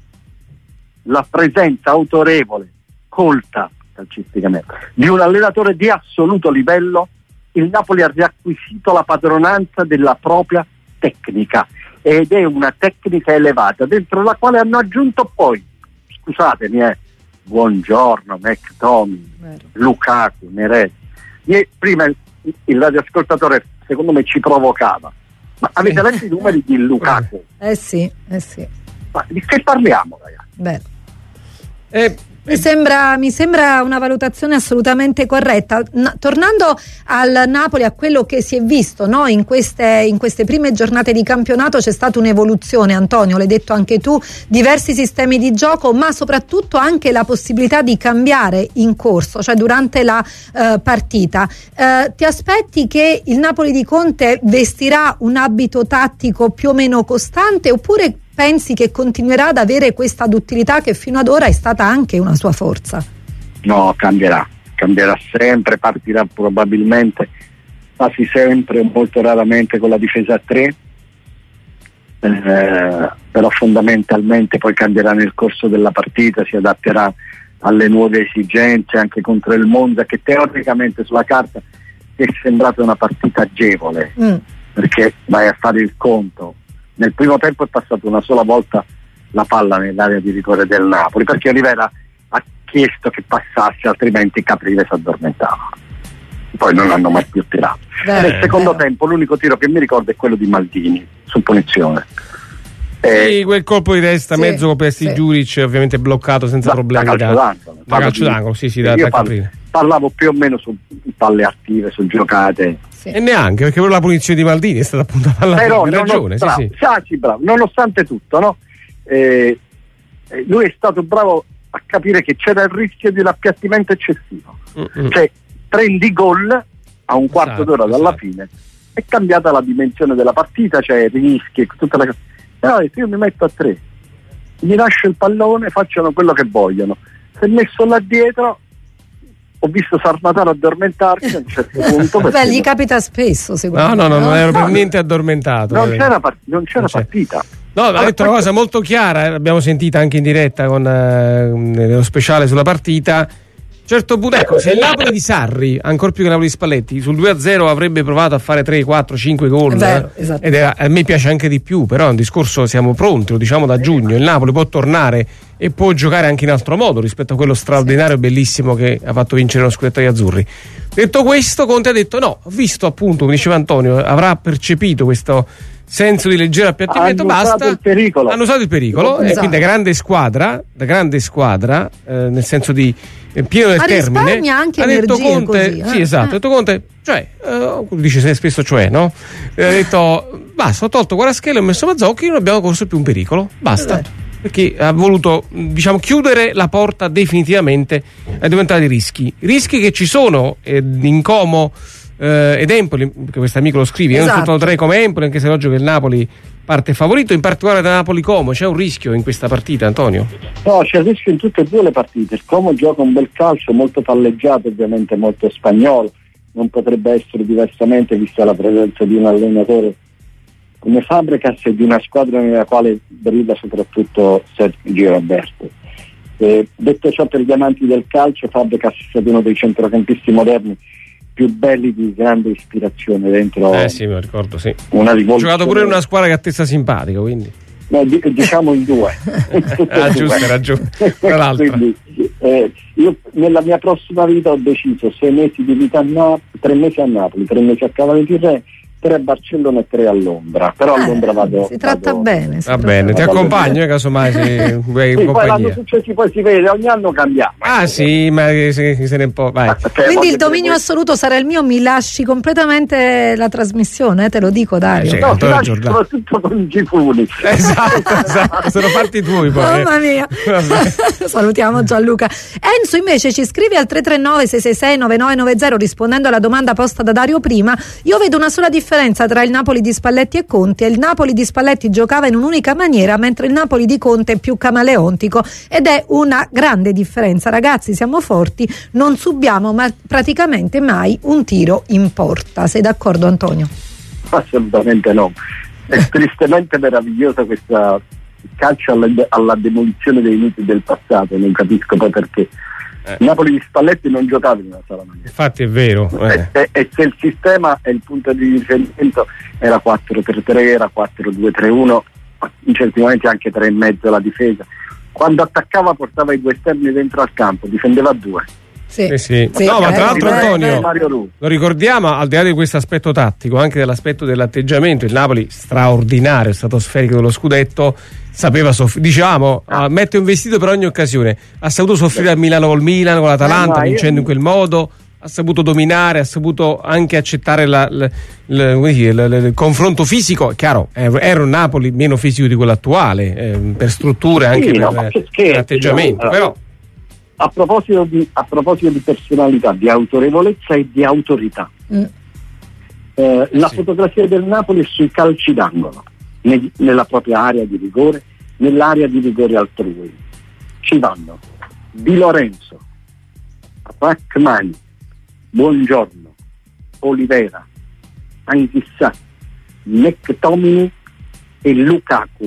la presenza autorevole, colta calcisticamente, di un allenatore di assoluto livello, il Napoli ha riacquisito la padronanza della propria tecnica, ed è una tecnica elevata dentro la quale hanno aggiunto poi, scusatemi, eh, Buongiorno, McTominay, Lukaku, Neres. E prima il, il radioascoltatore secondo me ci provocava, ma avete letto i numeri di Lukaku? Eh sì, eh sì. Ma di che parliamo, ragazzi? Beh. Eh, Mi sembra, mi sembra una valutazione assolutamente corretta. N- tornando al Napoli, a quello che si è visto, no? in, queste, in queste prime giornate di campionato c'è stata un'evoluzione, Antonio, l'hai detto anche tu, diversi sistemi di gioco, ma soprattutto anche la possibilità di cambiare in corso, cioè durante la eh, partita. Eh, ti aspetti che il Napoli di Conte vestirà un abito tattico più o meno costante, oppure pensi che continuerà ad avere questa duttilità che fino ad ora è stata anche una sua forza? No, cambierà, cambierà sempre, partirà probabilmente quasi sempre, molto raramente con la difesa a tre, eh, però fondamentalmente poi cambierà nel corso della partita, si adatterà alle nuove esigenze anche contro il Monza, che teoricamente sulla carta è sembrata una partita agevole, mm. perché vai a fare il conto. Nel primo tempo è passata una sola volta la palla nell'area di rigore del Napoli, perché Rivera ha chiesto che passasse, altrimenti Capriles si addormentava. Poi non l'hanno mai più tirato. Beh, Nel secondo beh. tempo l'unico tiro che mi ricordo è quello di Maldini su punizione. Eh, sì, quel colpo di testa sì, mezzo coperti sì. Giuric, ovviamente bloccato senza da, problemi da calcio d'angolo, da calcio d'angolo sì sì da, io da parlo, parlavo più o meno su palle attive, su giocate sì. e neanche perché la punizione di Maldini è stata appunto alla però per ragione bravo, sì, sì. Saci, bravo. Nonostante tutto, no? eh, lui è stato bravo a capire che c'era il rischio di un appiattimento eccessivo. Mm-hmm. Cioè prendi gol a un quarto esatto, d'ora dalla esatto. fine, è cambiata la dimensione della partita, cioè rischi tutta la no, io mi metto a tre, gli lascio il pallone, facciano quello che vogliono. Se messo là dietro, ho visto Sarmataro addormentarsi a un certo punto. Beh, gli capita spesso, secondo no, me. No, no, no, non ero no, per niente addormentato. Non c'era, part- non c'era non partita. No, ha detto una cosa molto chiara, eh, l'abbiamo sentita anche in diretta con eh, nello speciale sulla partita. Certo punto, ecco, se il Napoli di Sarri, ancora più che il Napoli di Spalletti, sul due a zero avrebbe provato a fare tre, quattro, cinque gol, vero, esatto. ed è, a me piace anche di più, però è un discorso, siamo pronti, lo diciamo da giugno, il Napoli può tornare e può giocare anche in altro modo rispetto a quello straordinario e bellissimo che ha fatto vincere lo scudetto agli azzurri. Detto questo, Conte ha detto no, visto appunto, come diceva Antonio, avrà percepito questo senso di leggero appiattimento, hanno basta, usato il pericolo. hanno usato il pericolo esatto. e quindi da grande squadra, da grande squadra, eh, nel senso di eh, pieno del ma termine, anche ha detto Conte, così, eh? sì esatto, ha detto Conte, cioè, eh, dice spesso cioè, no? Eh, ha detto, basta, ho tolto Kvaratskhelia e ho messo Mazzocchi, non abbiamo corso più un pericolo, basta. Perché ha voluto, diciamo, chiudere la porta definitivamente ai diventati rischi. Rischi che ci sono eh, in Como eh, ed Empoli, perché questo amico lo scrive, esatto. non soltanto tre come Empoli, anche se è logico che il Napoli parte favorito, in particolare da Napoli-Como. C'è un rischio in questa partita, Antonio? No, c'è il rischio in tutte e due le partite. Il Como gioca un bel calcio, molto palleggiato, ovviamente molto spagnolo, non potrebbe essere diversamente vista la presenza di un allenatore come Fabregas e di una squadra nella quale brilla soprattutto Sergio Roberto. Eh, detto ciò, per gli amanti del calcio, Fabregas è stato uno dei centrocampisti moderni più belli, di grande ispirazione dentro. Eh sì, me lo ricordo, sì. Una rivoluzione. Ha giocato pure in una squadra che ha testa simpatica, quindi. No, d- diciamo in due. ah, giusto, hai ragione. Tra l'altro. Quindi, eh, io nella mia prossima vita ho deciso sei mesi di vita a Napoli, tre mesi a Napoli, tre mesi a Cavalli di Re, tre a Barcellona e tre a Londra, però eh, a Londra vado si tratta vado, bene si va tratta bene, ti accompagno eh, casomai se vuoi sì, in poi l'anno successivo poi si vede, ogni anno cambiamo. Ah sì, ma se, se ne può, vai. Quindi il dominio assoluto sarà il mio, mi lasci completamente la trasmissione, eh, te lo dico Dario. Cioè, no, ti lasci soprattutto con i Gifuni. Esatto, esatto, sono fatti tuoi poi. Mamma mia. Salutiamo Gianluca. Enzo invece ci scrive al tre tre nove sei sei sei nove nove nove zero rispondendo alla domanda posta da Dario prima. Io vedo una sola differenza tra il Napoli di Spalletti e Conte. Il Napoli di Spalletti giocava in un'unica maniera, mentre il Napoli di Conte è più camaleontico, ed è una grande differenza. Ragazzi, siamo forti, non subiamo ma praticamente mai un tiro in porta. Sei d'accordo, Antonio? Assolutamente no. È tristemente meravigliosa questa calcio alla, alla demolizione dei miti del passato, non capisco poi perché. Eh. Napoli di Spalletti non giocava in una sola maniera. Infatti è vero. Eh. E, e, e se il sistema e il punto di riferimento era quattro tre tre, era quattro due tre uno, in certi momenti anche tre e mezzo la difesa. Quando attaccava portava i due esterni dentro al campo, difendeva a due. Sì. Sì, sì. Sì, no, ma eh, tra l'altro, beh, Antonio, Mario Rui. lo ricordiamo, al di là di questo aspetto tattico, anche dell'aspetto dell'atteggiamento. Il Napoli straordinario, stratosferico dello scudetto, sapeva soff- diciamo ah. mette un vestito per ogni occasione. Ha saputo soffrire a Milano col Milan, con l'Atalanta, eh, vincendo io... in quel modo. Ha saputo dominare, ha saputo anche accettare la, la, la, come dire, la, la, il confronto fisico. Chiaro, era un Napoli meno fisico di quello attuale, eh, per strutture, anche sì, per, no, per atteggiamento. Allora, però a proposito di a proposito di personalità, di autorevolezza e di autorità, mm. eh, la sì. fotografia del Napoli è sui calci d'angolo, ne, nella propria area di rigore, nell'area di rigore altrui. Ci vanno Di Lorenzo, Rachmani, Buongiorno, Olivera, Anghissà, McTominay e Lukaku.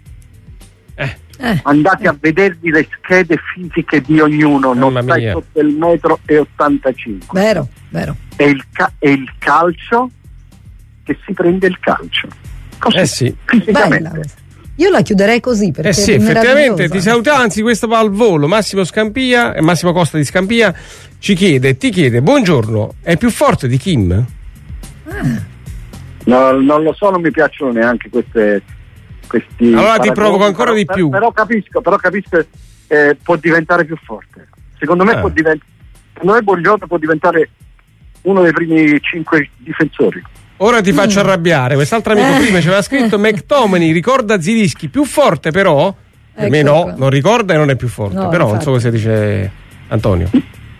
Eh. Eh. Andate a vedervi le schede fisiche di ognuno, non stai sotto il metro e ottantacinque. Vero, vero. È il, ca- è il calcio che si prende il calcio. Così, eh sì. fisicamente. Bella. Io la chiuderei così perché eh sì, è effettivamente ti salutiamo, anzi questo va al volo. Massimo Scampia, Massimo Costa di Scampia ci chiede, ti chiede, buongiorno, è più forte di Kim? Ah. No, non lo so, non mi piacciono neanche queste questi allora paragoni, ti provoco ancora però, di più. Però capisco, però capisco eh, può diventare più forte. Secondo me ah. può diventare secondo me Buongiorno può diventare uno dei primi cinque difensori. Ora ti faccio mm. arrabbiare, quest'altro amico eh. prima ci aveva scritto McTominay ricorda Zielinski, più forte però, per ecco me no, qua. Non ricorda e non è più forte, no, però infatti. Non so cosa dice Antonio.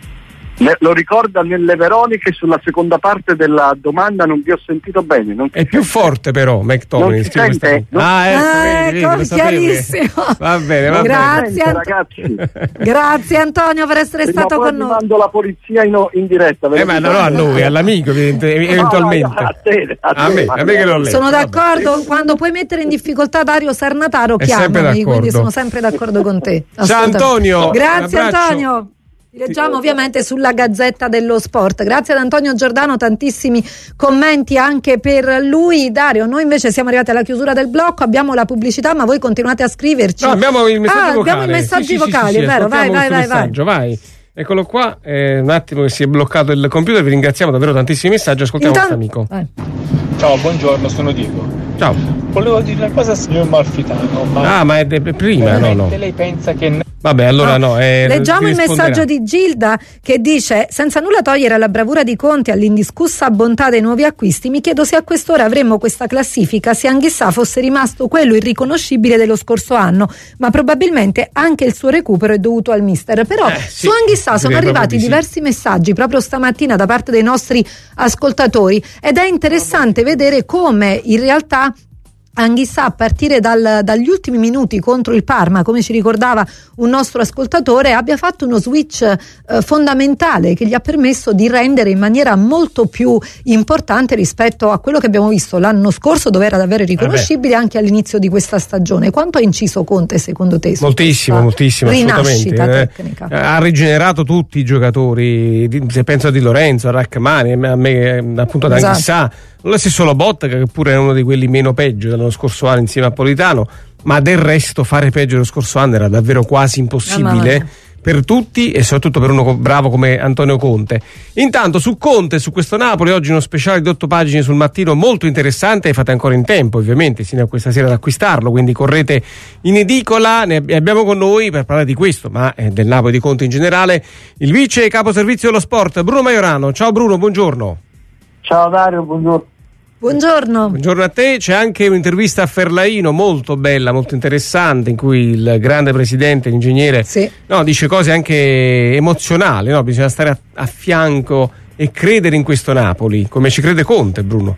Lo ricorda nelle Veroniche, sulla seconda parte della domanda non vi ho sentito bene. Non è più forte però McTominay. Non si sente? Non... Ah, ecco, ah, vedi, ecco, chiarissimo. Va bene, va grazie, bene. Ragazzi. Grazie Antonio per essere Prima stato con noi. Mando la polizia in, in diretta. Eh, ma no, a noi, all'amico eventualmente. No, a, te, a, te, a me, a me che l'ho letto. Sono d'accordo, vabbè. Quando puoi mettere in difficoltà Dario Sarnataro chiamami, quindi sono sempre d'accordo con te. Ciao Antonio. Grazie Antonio. Leggiamo ovviamente sulla Gazzetta dello Sport. Grazie ad Antonio Giordano, tantissimi commenti anche per lui. Dario, noi invece siamo arrivati alla chiusura del blocco, abbiamo la pubblicità, ma voi continuate a scriverci. No, abbiamo il messaggio ah, vocale. Abbiamo i messaggi sì, vocali, sì, sì, è vero? Vai, vai, vai, vai. vai. Eccolo qua, eh, un attimo che si è bloccato il computer, vi ringraziamo davvero tantissimi messaggi, ascoltiamo questo amico. Vai. Ciao, buongiorno, sono Diego. Ciao. Volevo dire una cosa al signor Malfitano. Ma ah, ma è de- prima, no, no. Lei pensa che... Vabbè, allora no. no eh, Leggiamo il messaggio di Gilda che dice: senza nulla togliere alla bravura di Conte e all'indiscussa bontà dei nuovi acquisti, mi chiedo se a quest'ora avremmo questa classifica se Anghissà fosse rimasto quello irriconoscibile dello scorso anno, ma probabilmente anche il suo recupero è dovuto al mister. Però eh, sì, su Anghissà sono arrivati diversi sì. messaggi proprio stamattina da parte dei nostri ascoltatori ed è interessante vedere come in realtà Anghissà a partire dal, dagli ultimi minuti contro il Parma, come ci ricordava un nostro ascoltatore, abbia fatto uno switch eh, fondamentale che gli ha permesso di rendere in maniera molto più importante rispetto a quello che abbiamo visto l'anno scorso, dove era davvero riconoscibile, anche all'inizio di questa stagione. Quanto ha inciso Conte secondo te? Moltissimo, moltissimo, rinascita assolutamente. Tecnica. Eh, ha rigenerato tutti i giocatori, se penso a Di Lorenzo, a Rachmani, a me appunto ad Anghissà. Esatto. Lo stesso Lobotka, che pure è uno di quelli meno peggio dell'anno scorso anno insieme a Politano, ma del resto fare peggio dello scorso anno era davvero quasi impossibile ah, per tutti e soprattutto per uno bravo come Antonio Conte. Intanto su Conte, su questo Napoli, oggi uno speciale di otto pagine sul Mattino molto interessante, e fate ancora in tempo ovviamente sino a questa sera ad acquistarlo, quindi correte in edicola. Ne abbiamo con noi per parlare di questo, ma eh, del Napoli di Conte in generale, il vice capo servizio dello sport Bruno Majorano. Ciao Bruno, buongiorno. Ciao Dario, buongiorno. Buongiorno. Buongiorno a te. C'è anche un'intervista a Ferlaino molto bella, molto interessante, in cui il grande presidente, l'ingegnere, sì. no, dice cose anche emozionali, no? Bisogna stare a, a fianco e credere in questo Napoli, come ci crede Conte, Bruno.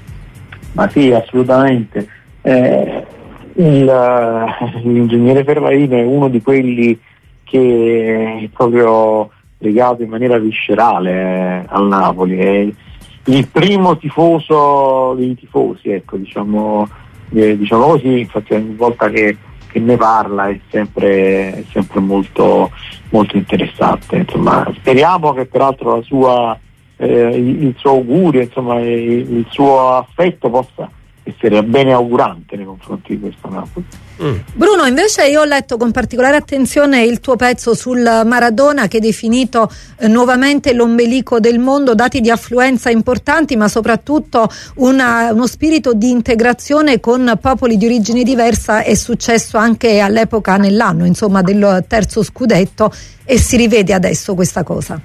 Ma sì, assolutamente. Eh, il, l'ingegnere Ferlaino è uno di quelli che è proprio legato in maniera viscerale eh, al Napoli. È il primo tifoso dei tifosi, ecco, diciamo, eh, diciamo così. Infatti ogni volta che, che ne parla è sempre, è sempre molto, molto interessante. Insomma, speriamo che peraltro la sua, eh, il, il suo augurio, insomma, il, il suo affetto possa essere bene augurante nei confronti di questo Napoli. Mm. Bruno, invece io ho letto con particolare attenzione il tuo pezzo sul Maradona, che hai definito eh, nuovamente l'ombelico del mondo, dati di affluenza importanti, ma soprattutto una, uno spirito di integrazione con popoli di origine diversa. È successo anche all'epoca, nell'anno insomma del terzo scudetto, e si rivede adesso questa cosa.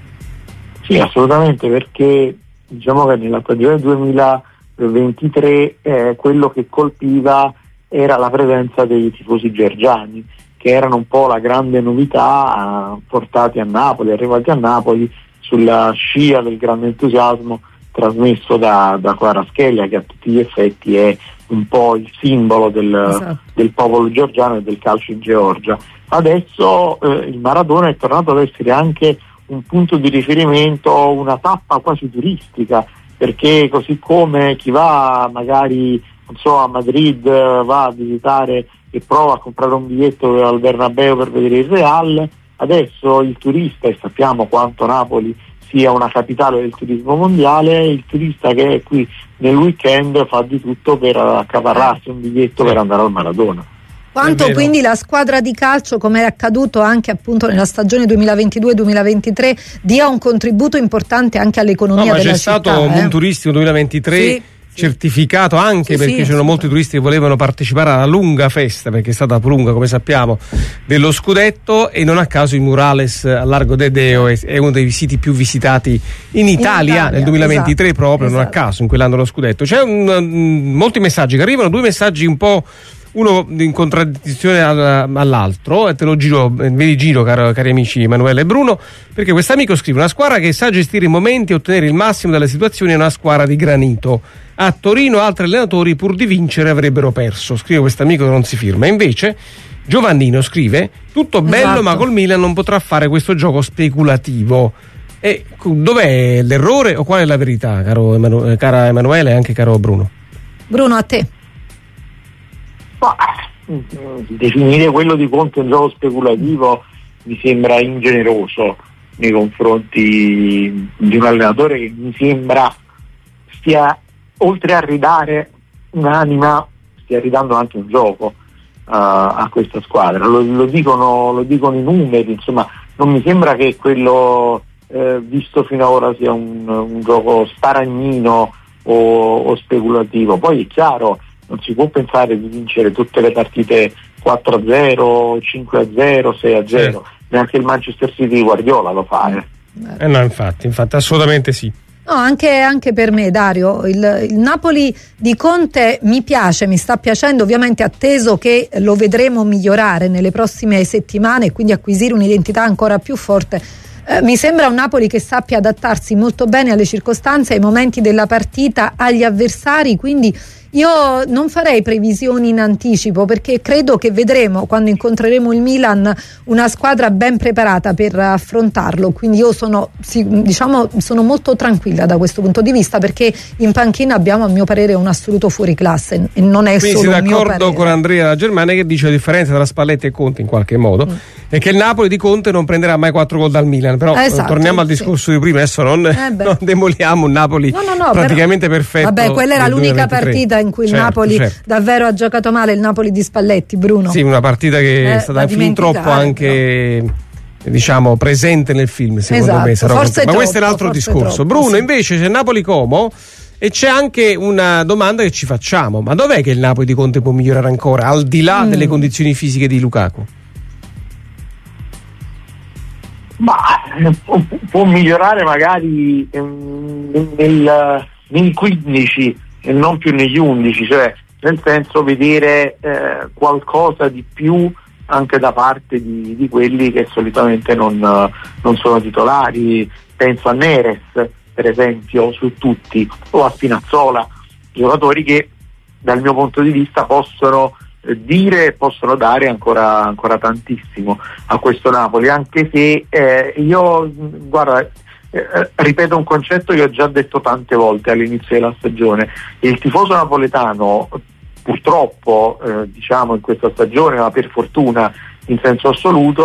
Sì, assolutamente, perché diciamo che nella stagione duemilaventitré eh, quello che colpiva era la presenza dei tifosi georgiani, che erano un po' la grande novità, eh, portati a Napoli, arrivati a Napoli sulla scia del grande entusiasmo trasmesso da, da Kvaratskhelia, che a tutti gli effetti è un po' il simbolo del, esatto. del popolo georgiano e del calcio in Georgia. Adesso eh, il Maradona è tornato ad essere anche un punto di riferimento, una tappa quasi turistica, perché così come chi va magari non so, a Madrid, va a visitare e prova a comprare un biglietto al Bernabeu per vedere il Real, adesso il turista, e sappiamo quanto Napoli sia una capitale del turismo mondiale, il turista che è qui nel weekend fa di tutto per accaparrarsi un biglietto per andare al Maradona. Quanto quindi la squadra di calcio, come è accaduto anche appunto nella stagione duemilaventidue duemilaventitré, dia un contributo importante anche all'economia no, della città. Ma c'è città, stato eh? un turistico duemilaventitré sì. certificato anche sì, perché sì, c'erano sì. molti turisti che volevano partecipare alla lunga festa, perché è stata lunga, come sappiamo, dello scudetto, e non a caso il Murales a Largo de Deo è, è uno dei siti più visitati in Italia, in Italia nel duemilaventitré, esatto, proprio esatto. non a caso, in quell'anno dello scudetto. C'è un, um, molti messaggi che arrivano, due messaggi un po' uno in contraddizione all'altro, e te lo giro, ve li giro caro, cari amici Emanuele e Bruno, perché quest'amico scrive: una squadra che sa gestire i momenti e ottenere il massimo dalle situazioni è una squadra di granito. A Torino altri allenatori pur di vincere avrebbero perso, scrive quest'amico che non si firma. Invece Giovannino scrive: tutto bello, esatto. ma col Milan non potrà fare questo gioco speculativo. E dov'è l'errore o qual è la verità, caro Emanu- cara Emanuele e anche caro Bruno? Bruno, a te. Ma, definire quello di Conte un gioco speculativo mi sembra ingeneroso nei confronti di un allenatore che mi sembra stia, oltre a ridare un'anima, stia ridando anche un gioco uh, a questa squadra. Lo, lo, dicono, lo dicono i numeri, insomma, non mi sembra che quello eh, visto fino ad ora sia un, un gioco sparagnino o, o speculativo. Poi è chiaro, non si può pensare di vincere tutte le partite quattro a zero, cinque a zero, sei a zero. Sì. Neanche il Manchester City di Guardiola lo fa. Eh. Eh no, infatti, infatti, assolutamente sì. No, anche, anche per me, Dario, il, il Napoli di Conte mi piace, mi sta piacendo, ovviamente atteso che lo vedremo migliorare nelle prossime settimane e quindi acquisire un'identità ancora più forte. Eh, mi sembra un Napoli che sappia adattarsi molto bene alle circostanze, ai momenti della partita, agli avversari, quindi io non farei previsioni in anticipo, perché credo che vedremo quando incontreremo il Milan una squadra ben preparata per affrontarlo, quindi io sono, diciamo, sono molto tranquilla da questo punto di vista, perché in panchina abbiamo a mio parere un assoluto fuoriclasse e non è quindi solo il mio parere. Quindi d'accordo con Andrea Germania che dice la differenza tra Spalletti e Conte in qualche modo mm. è che il Napoli di Conte non prenderà mai quattro gol dal Milan, però esatto, torniamo al discorso sì. di prima, adesso non, eh non demoliamo un Napoli no, no, no, praticamente però, perfetto. Vabbè, quella era l'unica duemilaventitré partita in cui certo, il Napoli certo. davvero ha giocato male, il Napoli di Spalletti, Bruno. Sì, una partita che eh, è stata fin troppo anche no. diciamo presente nel film, secondo esatto, me sarà forse ma troppo, questo è l'altro discorso. Troppo, Bruno sì. invece c'è Napoli Como e c'è anche una domanda che ci facciamo: ma dov'è che il Napoli di Conte può migliorare ancora, al di là mm. delle condizioni fisiche di Lukaku? Ma può, può migliorare magari nel, nei quindici e non più negli undici, cioè nel senso vedere eh, qualcosa di più anche da parte di, di quelli che solitamente non, non sono titolari. Penso a Neres per esempio su tutti, o a Spinazzola, giocatori che dal mio punto di vista possono dire e possono dare ancora, ancora tantissimo a questo Napoli, anche se eh, io guarda eh, ripeto un concetto che ho già detto tante volte all'inizio della stagione: il tifoso napoletano purtroppo eh, diciamo in questa stagione, ma per fortuna in senso assoluto,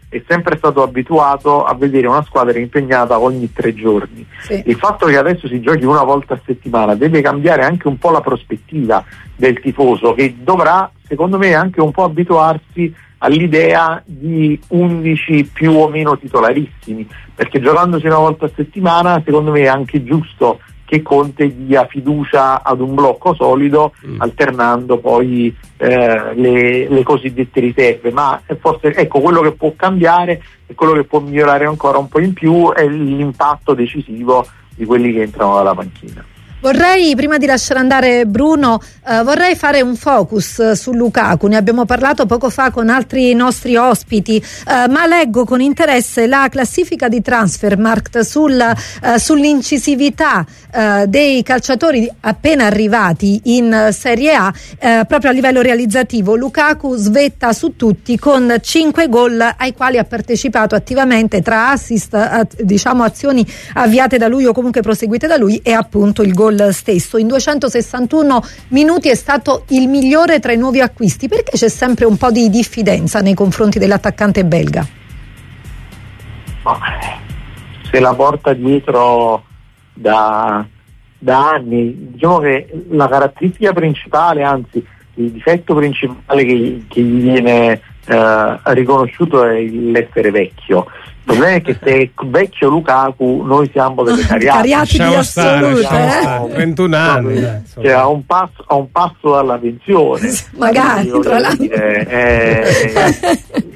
è sempre stato abituato a vedere una squadra impegnata ogni tre giorni. Sì. Il fatto che adesso si giochi una volta a settimana deve cambiare anche un po' la prospettiva del tifoso, che dovrà, secondo me, anche un po' abituarsi all'idea di undici più o meno titolarissimi, perché giocandosi una volta a settimana secondo me è anche giusto che Conte dia fiducia ad un blocco solido, mm. alternando poi eh, le, le cosiddette riserve. Ma forse, ecco, quello che può cambiare e quello che può migliorare ancora un po' in più è l'impatto decisivo di quelli che entrano dalla panchina. Vorrei, prima di lasciare andare Bruno, eh, vorrei fare un focus su Lukaku. Ne abbiamo parlato poco fa con altri nostri ospiti, eh, ma leggo con interesse la classifica di Transfermarkt sul, eh, sull'incisività eh, dei calciatori appena arrivati in Serie A, eh, proprio a livello realizzativo. Lukaku svetta su tutti con cinque gol ai quali ha partecipato attivamente, tra assist, a, diciamo azioni avviate da lui o comunque proseguite da lui, e appunto il gol stesso. In duecentosessantuno minuti è stato il migliore tra i nuovi acquisti. Perché c'è sempre un po' di diffidenza nei confronti dell'attaccante belga? Se la porta dietro da, da anni, diciamo che la caratteristica principale, anzi il difetto principale che, che gli viene eh, riconosciuto è l'essere vecchio. Il problema è che se è vecchio Lukaku noi siamo delle cariate, cariati di assoluto, eh? ventuno anni, cioè, a un passo a un passo dalla pensione magari io, tra l'altro. Dire, eh,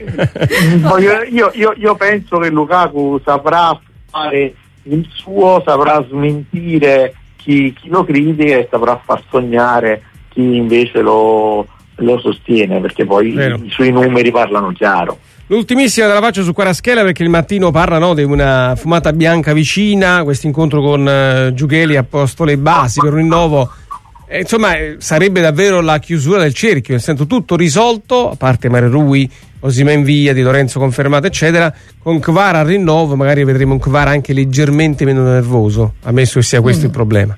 io, io, io, io penso che Lukaku saprà fare il suo, saprà smentire chi, chi lo critica e saprà far sognare chi invece lo, lo sostiene, perché poi Vero. i suoi numeri parlano chiaro. L'ultimissima te la faccio su Kvaratskhelia, perché il mattino parla, no, di una fumata bianca vicina, questo incontro con uh, Giugheli ha posto le basi per un rinnovo, eh, insomma eh, sarebbe davvero la chiusura del cerchio, nel senso tutto risolto, a parte Mario Rui, Osimhen via, Di Lorenzo confermato eccetera, con Kvara al rinnovo magari vedremo un Kvara anche leggermente meno nervoso, ammesso che sia questo mm. il problema.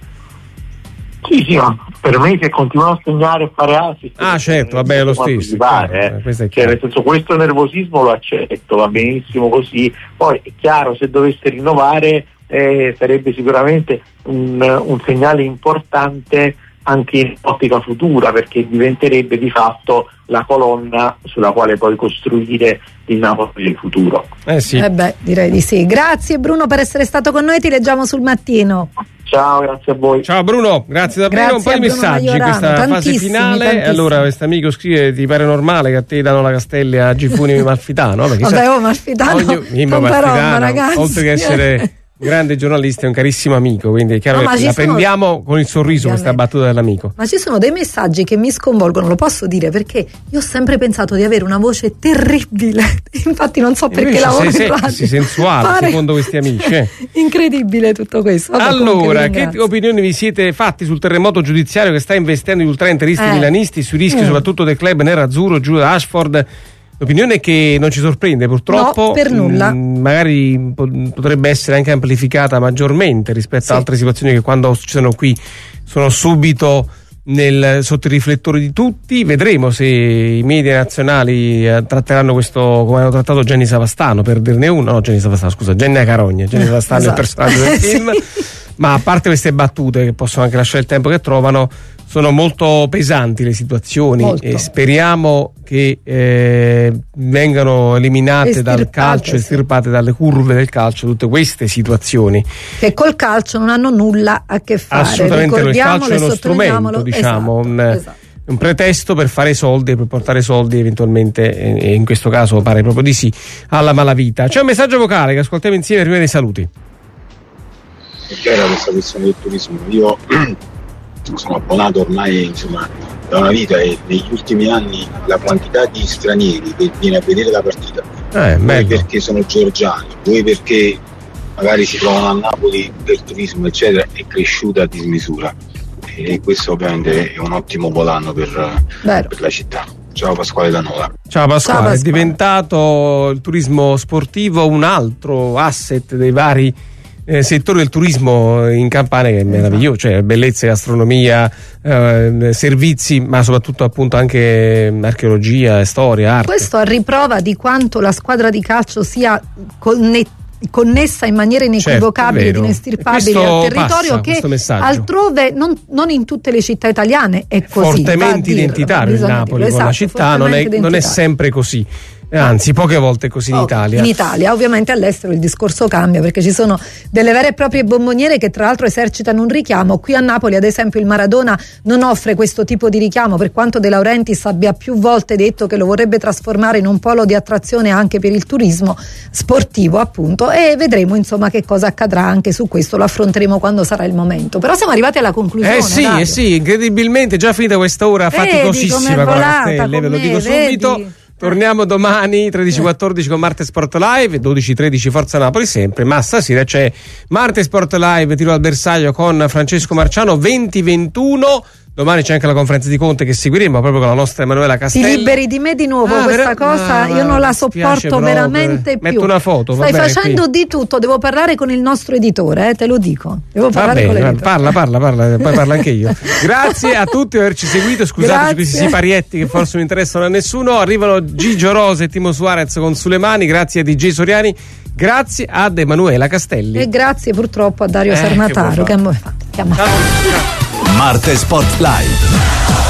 Sì, sì, ma per me se continuano a sognare e fare assist, ah certo, vabbè, è lo stesso, pare, eh. è cioè, nel senso, questo nervosismo lo accetto, va benissimo così. Poi è chiaro, se dovesse rinnovare eh, sarebbe sicuramente un, un segnale importante anche in ottica futura, perché diventerebbe di fatto la colonna sulla quale poi costruire il Napoli del futuro. Eh sì. Eh beh, direi di sì. Grazie Bruno per essere stato con noi, ti leggiamo sul Mattino. Ciao, grazie a voi. Ciao Bruno, grazie davvero. Grazie, un po' di messaggi in questa fase finale. Tantissimi. Allora, questo amico scrive: ti pare normale che a te danno la Castelli a Gifuni e Malfitano? Perché vabbè, oh, Malfitano, ogni, Mimmo Malfitano, ragazzi, oltre che essere grande giornalista, è un carissimo amico, quindi è chiaro no, che la sono... prendiamo con il sorriso questa battuta dell'amico. Ma ci sono dei messaggi che mi sconvolgono, lo posso dire, perché io ho sempre pensato di avere una voce terribile, infatti non so perché lavoro sei, in radio. Sei sensuale, Pare... secondo questi amici, eh. Incredibile tutto questo. Vabbè, allora, che opinioni vi siete fatti sul terremoto giudiziario che sta investendo gli ultrainteristi eh. milanisti, sui rischi mm. soprattutto del club nerazzurro giù da Ashford? L'opinione è che non ci sorprende, purtroppo. No, per nulla. Mh, magari potrebbe essere anche amplificata maggiormente rispetto sì. a altre situazioni che quando succedono qui sono subito nel, sotto i riflettori di tutti. Vedremo se i media nazionali eh, tratteranno questo come hanno trattato Gianni Savastano, per dirne uno. No, Gianni Savastano, scusa, Gianni Carogna. Gianni Savastano esatto. è il personaggio del film. Ma a parte queste battute che possono anche lasciare il tempo che trovano, sono molto pesanti le situazioni molto. E speriamo che eh, vengano eliminate estirpate, dal calcio, sì. estirpate dalle curve del calcio tutte queste situazioni che col calcio non hanno nulla a che fare. Assolutamente no, il calcio è uno strumento, diciamo, esatto, un, esatto. un pretesto per fare soldi, per portare soldi eventualmente, e in questo caso pare proprio di sì, alla malavita. C'è un messaggio vocale che ascoltiamo insieme prima dei saluti. C'era questa questione del turismo, io sono abbonato ormai insomma da una vita e negli ultimi anni la quantità di stranieri che viene a vedere la partita, eh, voi perché sono georgiani, voi perché magari si trovano a Napoli del turismo eccetera, è cresciuta a dismisura e questo ovviamente è un ottimo volano per, per la città. Ciao Pasquale da Nola. Ciao Pasquale. Ciao Pasquale, è diventato il turismo sportivo un altro asset dei vari eh, settore del turismo in Campania che è meraviglioso, cioè bellezza, gastronomia, eh, servizi, ma soprattutto appunto anche archeologia, storia, arte. Questo a riprova di quanto la squadra di calcio sia connetta, connessa in maniera inequivocabile, certo, inestirpabile al territorio, passa, che altrove non, non in tutte le città italiane è così. Fortemente identitario il Napoli con esatto, la città, non è, non è sempre così. Anzi, poche volte così in oh, Italia. In Italia, ovviamente all'estero il discorso cambia, perché ci sono delle vere e proprie bomboniere che tra l'altro esercitano un richiamo. Qui a Napoli, ad esempio, il Maradona non offre questo tipo di richiamo, per quanto De Laurentiis abbia più volte detto che lo vorrebbe trasformare in un polo di attrazione anche per il turismo sportivo, appunto, e vedremo insomma che cosa accadrà anche su questo, lo affronteremo quando sarà il momento. Però siamo arrivati alla conclusione. Eh sì, Dario. eh sì, incredibilmente già finita questa ora faticosissima con la Stelle, ve lo dico subito. Torniamo domani tredici quattordici con Marte Sport Live, dodici tredici Forza Napoli sempre, ma stasera c'è Marte Sport Live tiro al bersaglio con Francesco Marciano venti ventuno. Domani c'è anche la conferenza di Conte che seguiremo proprio con la nostra Emanuela Castelli. Ti liberi di me di nuovo, ah, questa vera- cosa ah, io non la sopporto veramente Metto più. una foto. Stai va bene, facendo qui. di tutto, devo parlare con il nostro editore, eh, te lo dico. Devo parlare va bene, con l'editore. parla, parla, parla, poi parla anche io. Grazie a tutti per averci seguito, scusateci questi siparietti che forse non interessano a nessuno. Arrivano Gigio Rosa e Timo Suarez con Sulemani, grazie a D J Soriani, grazie ad Emanuela Castelli. E grazie purtroppo a Dario eh, Sarmataro che, che ha fatto. Marte Sport Live.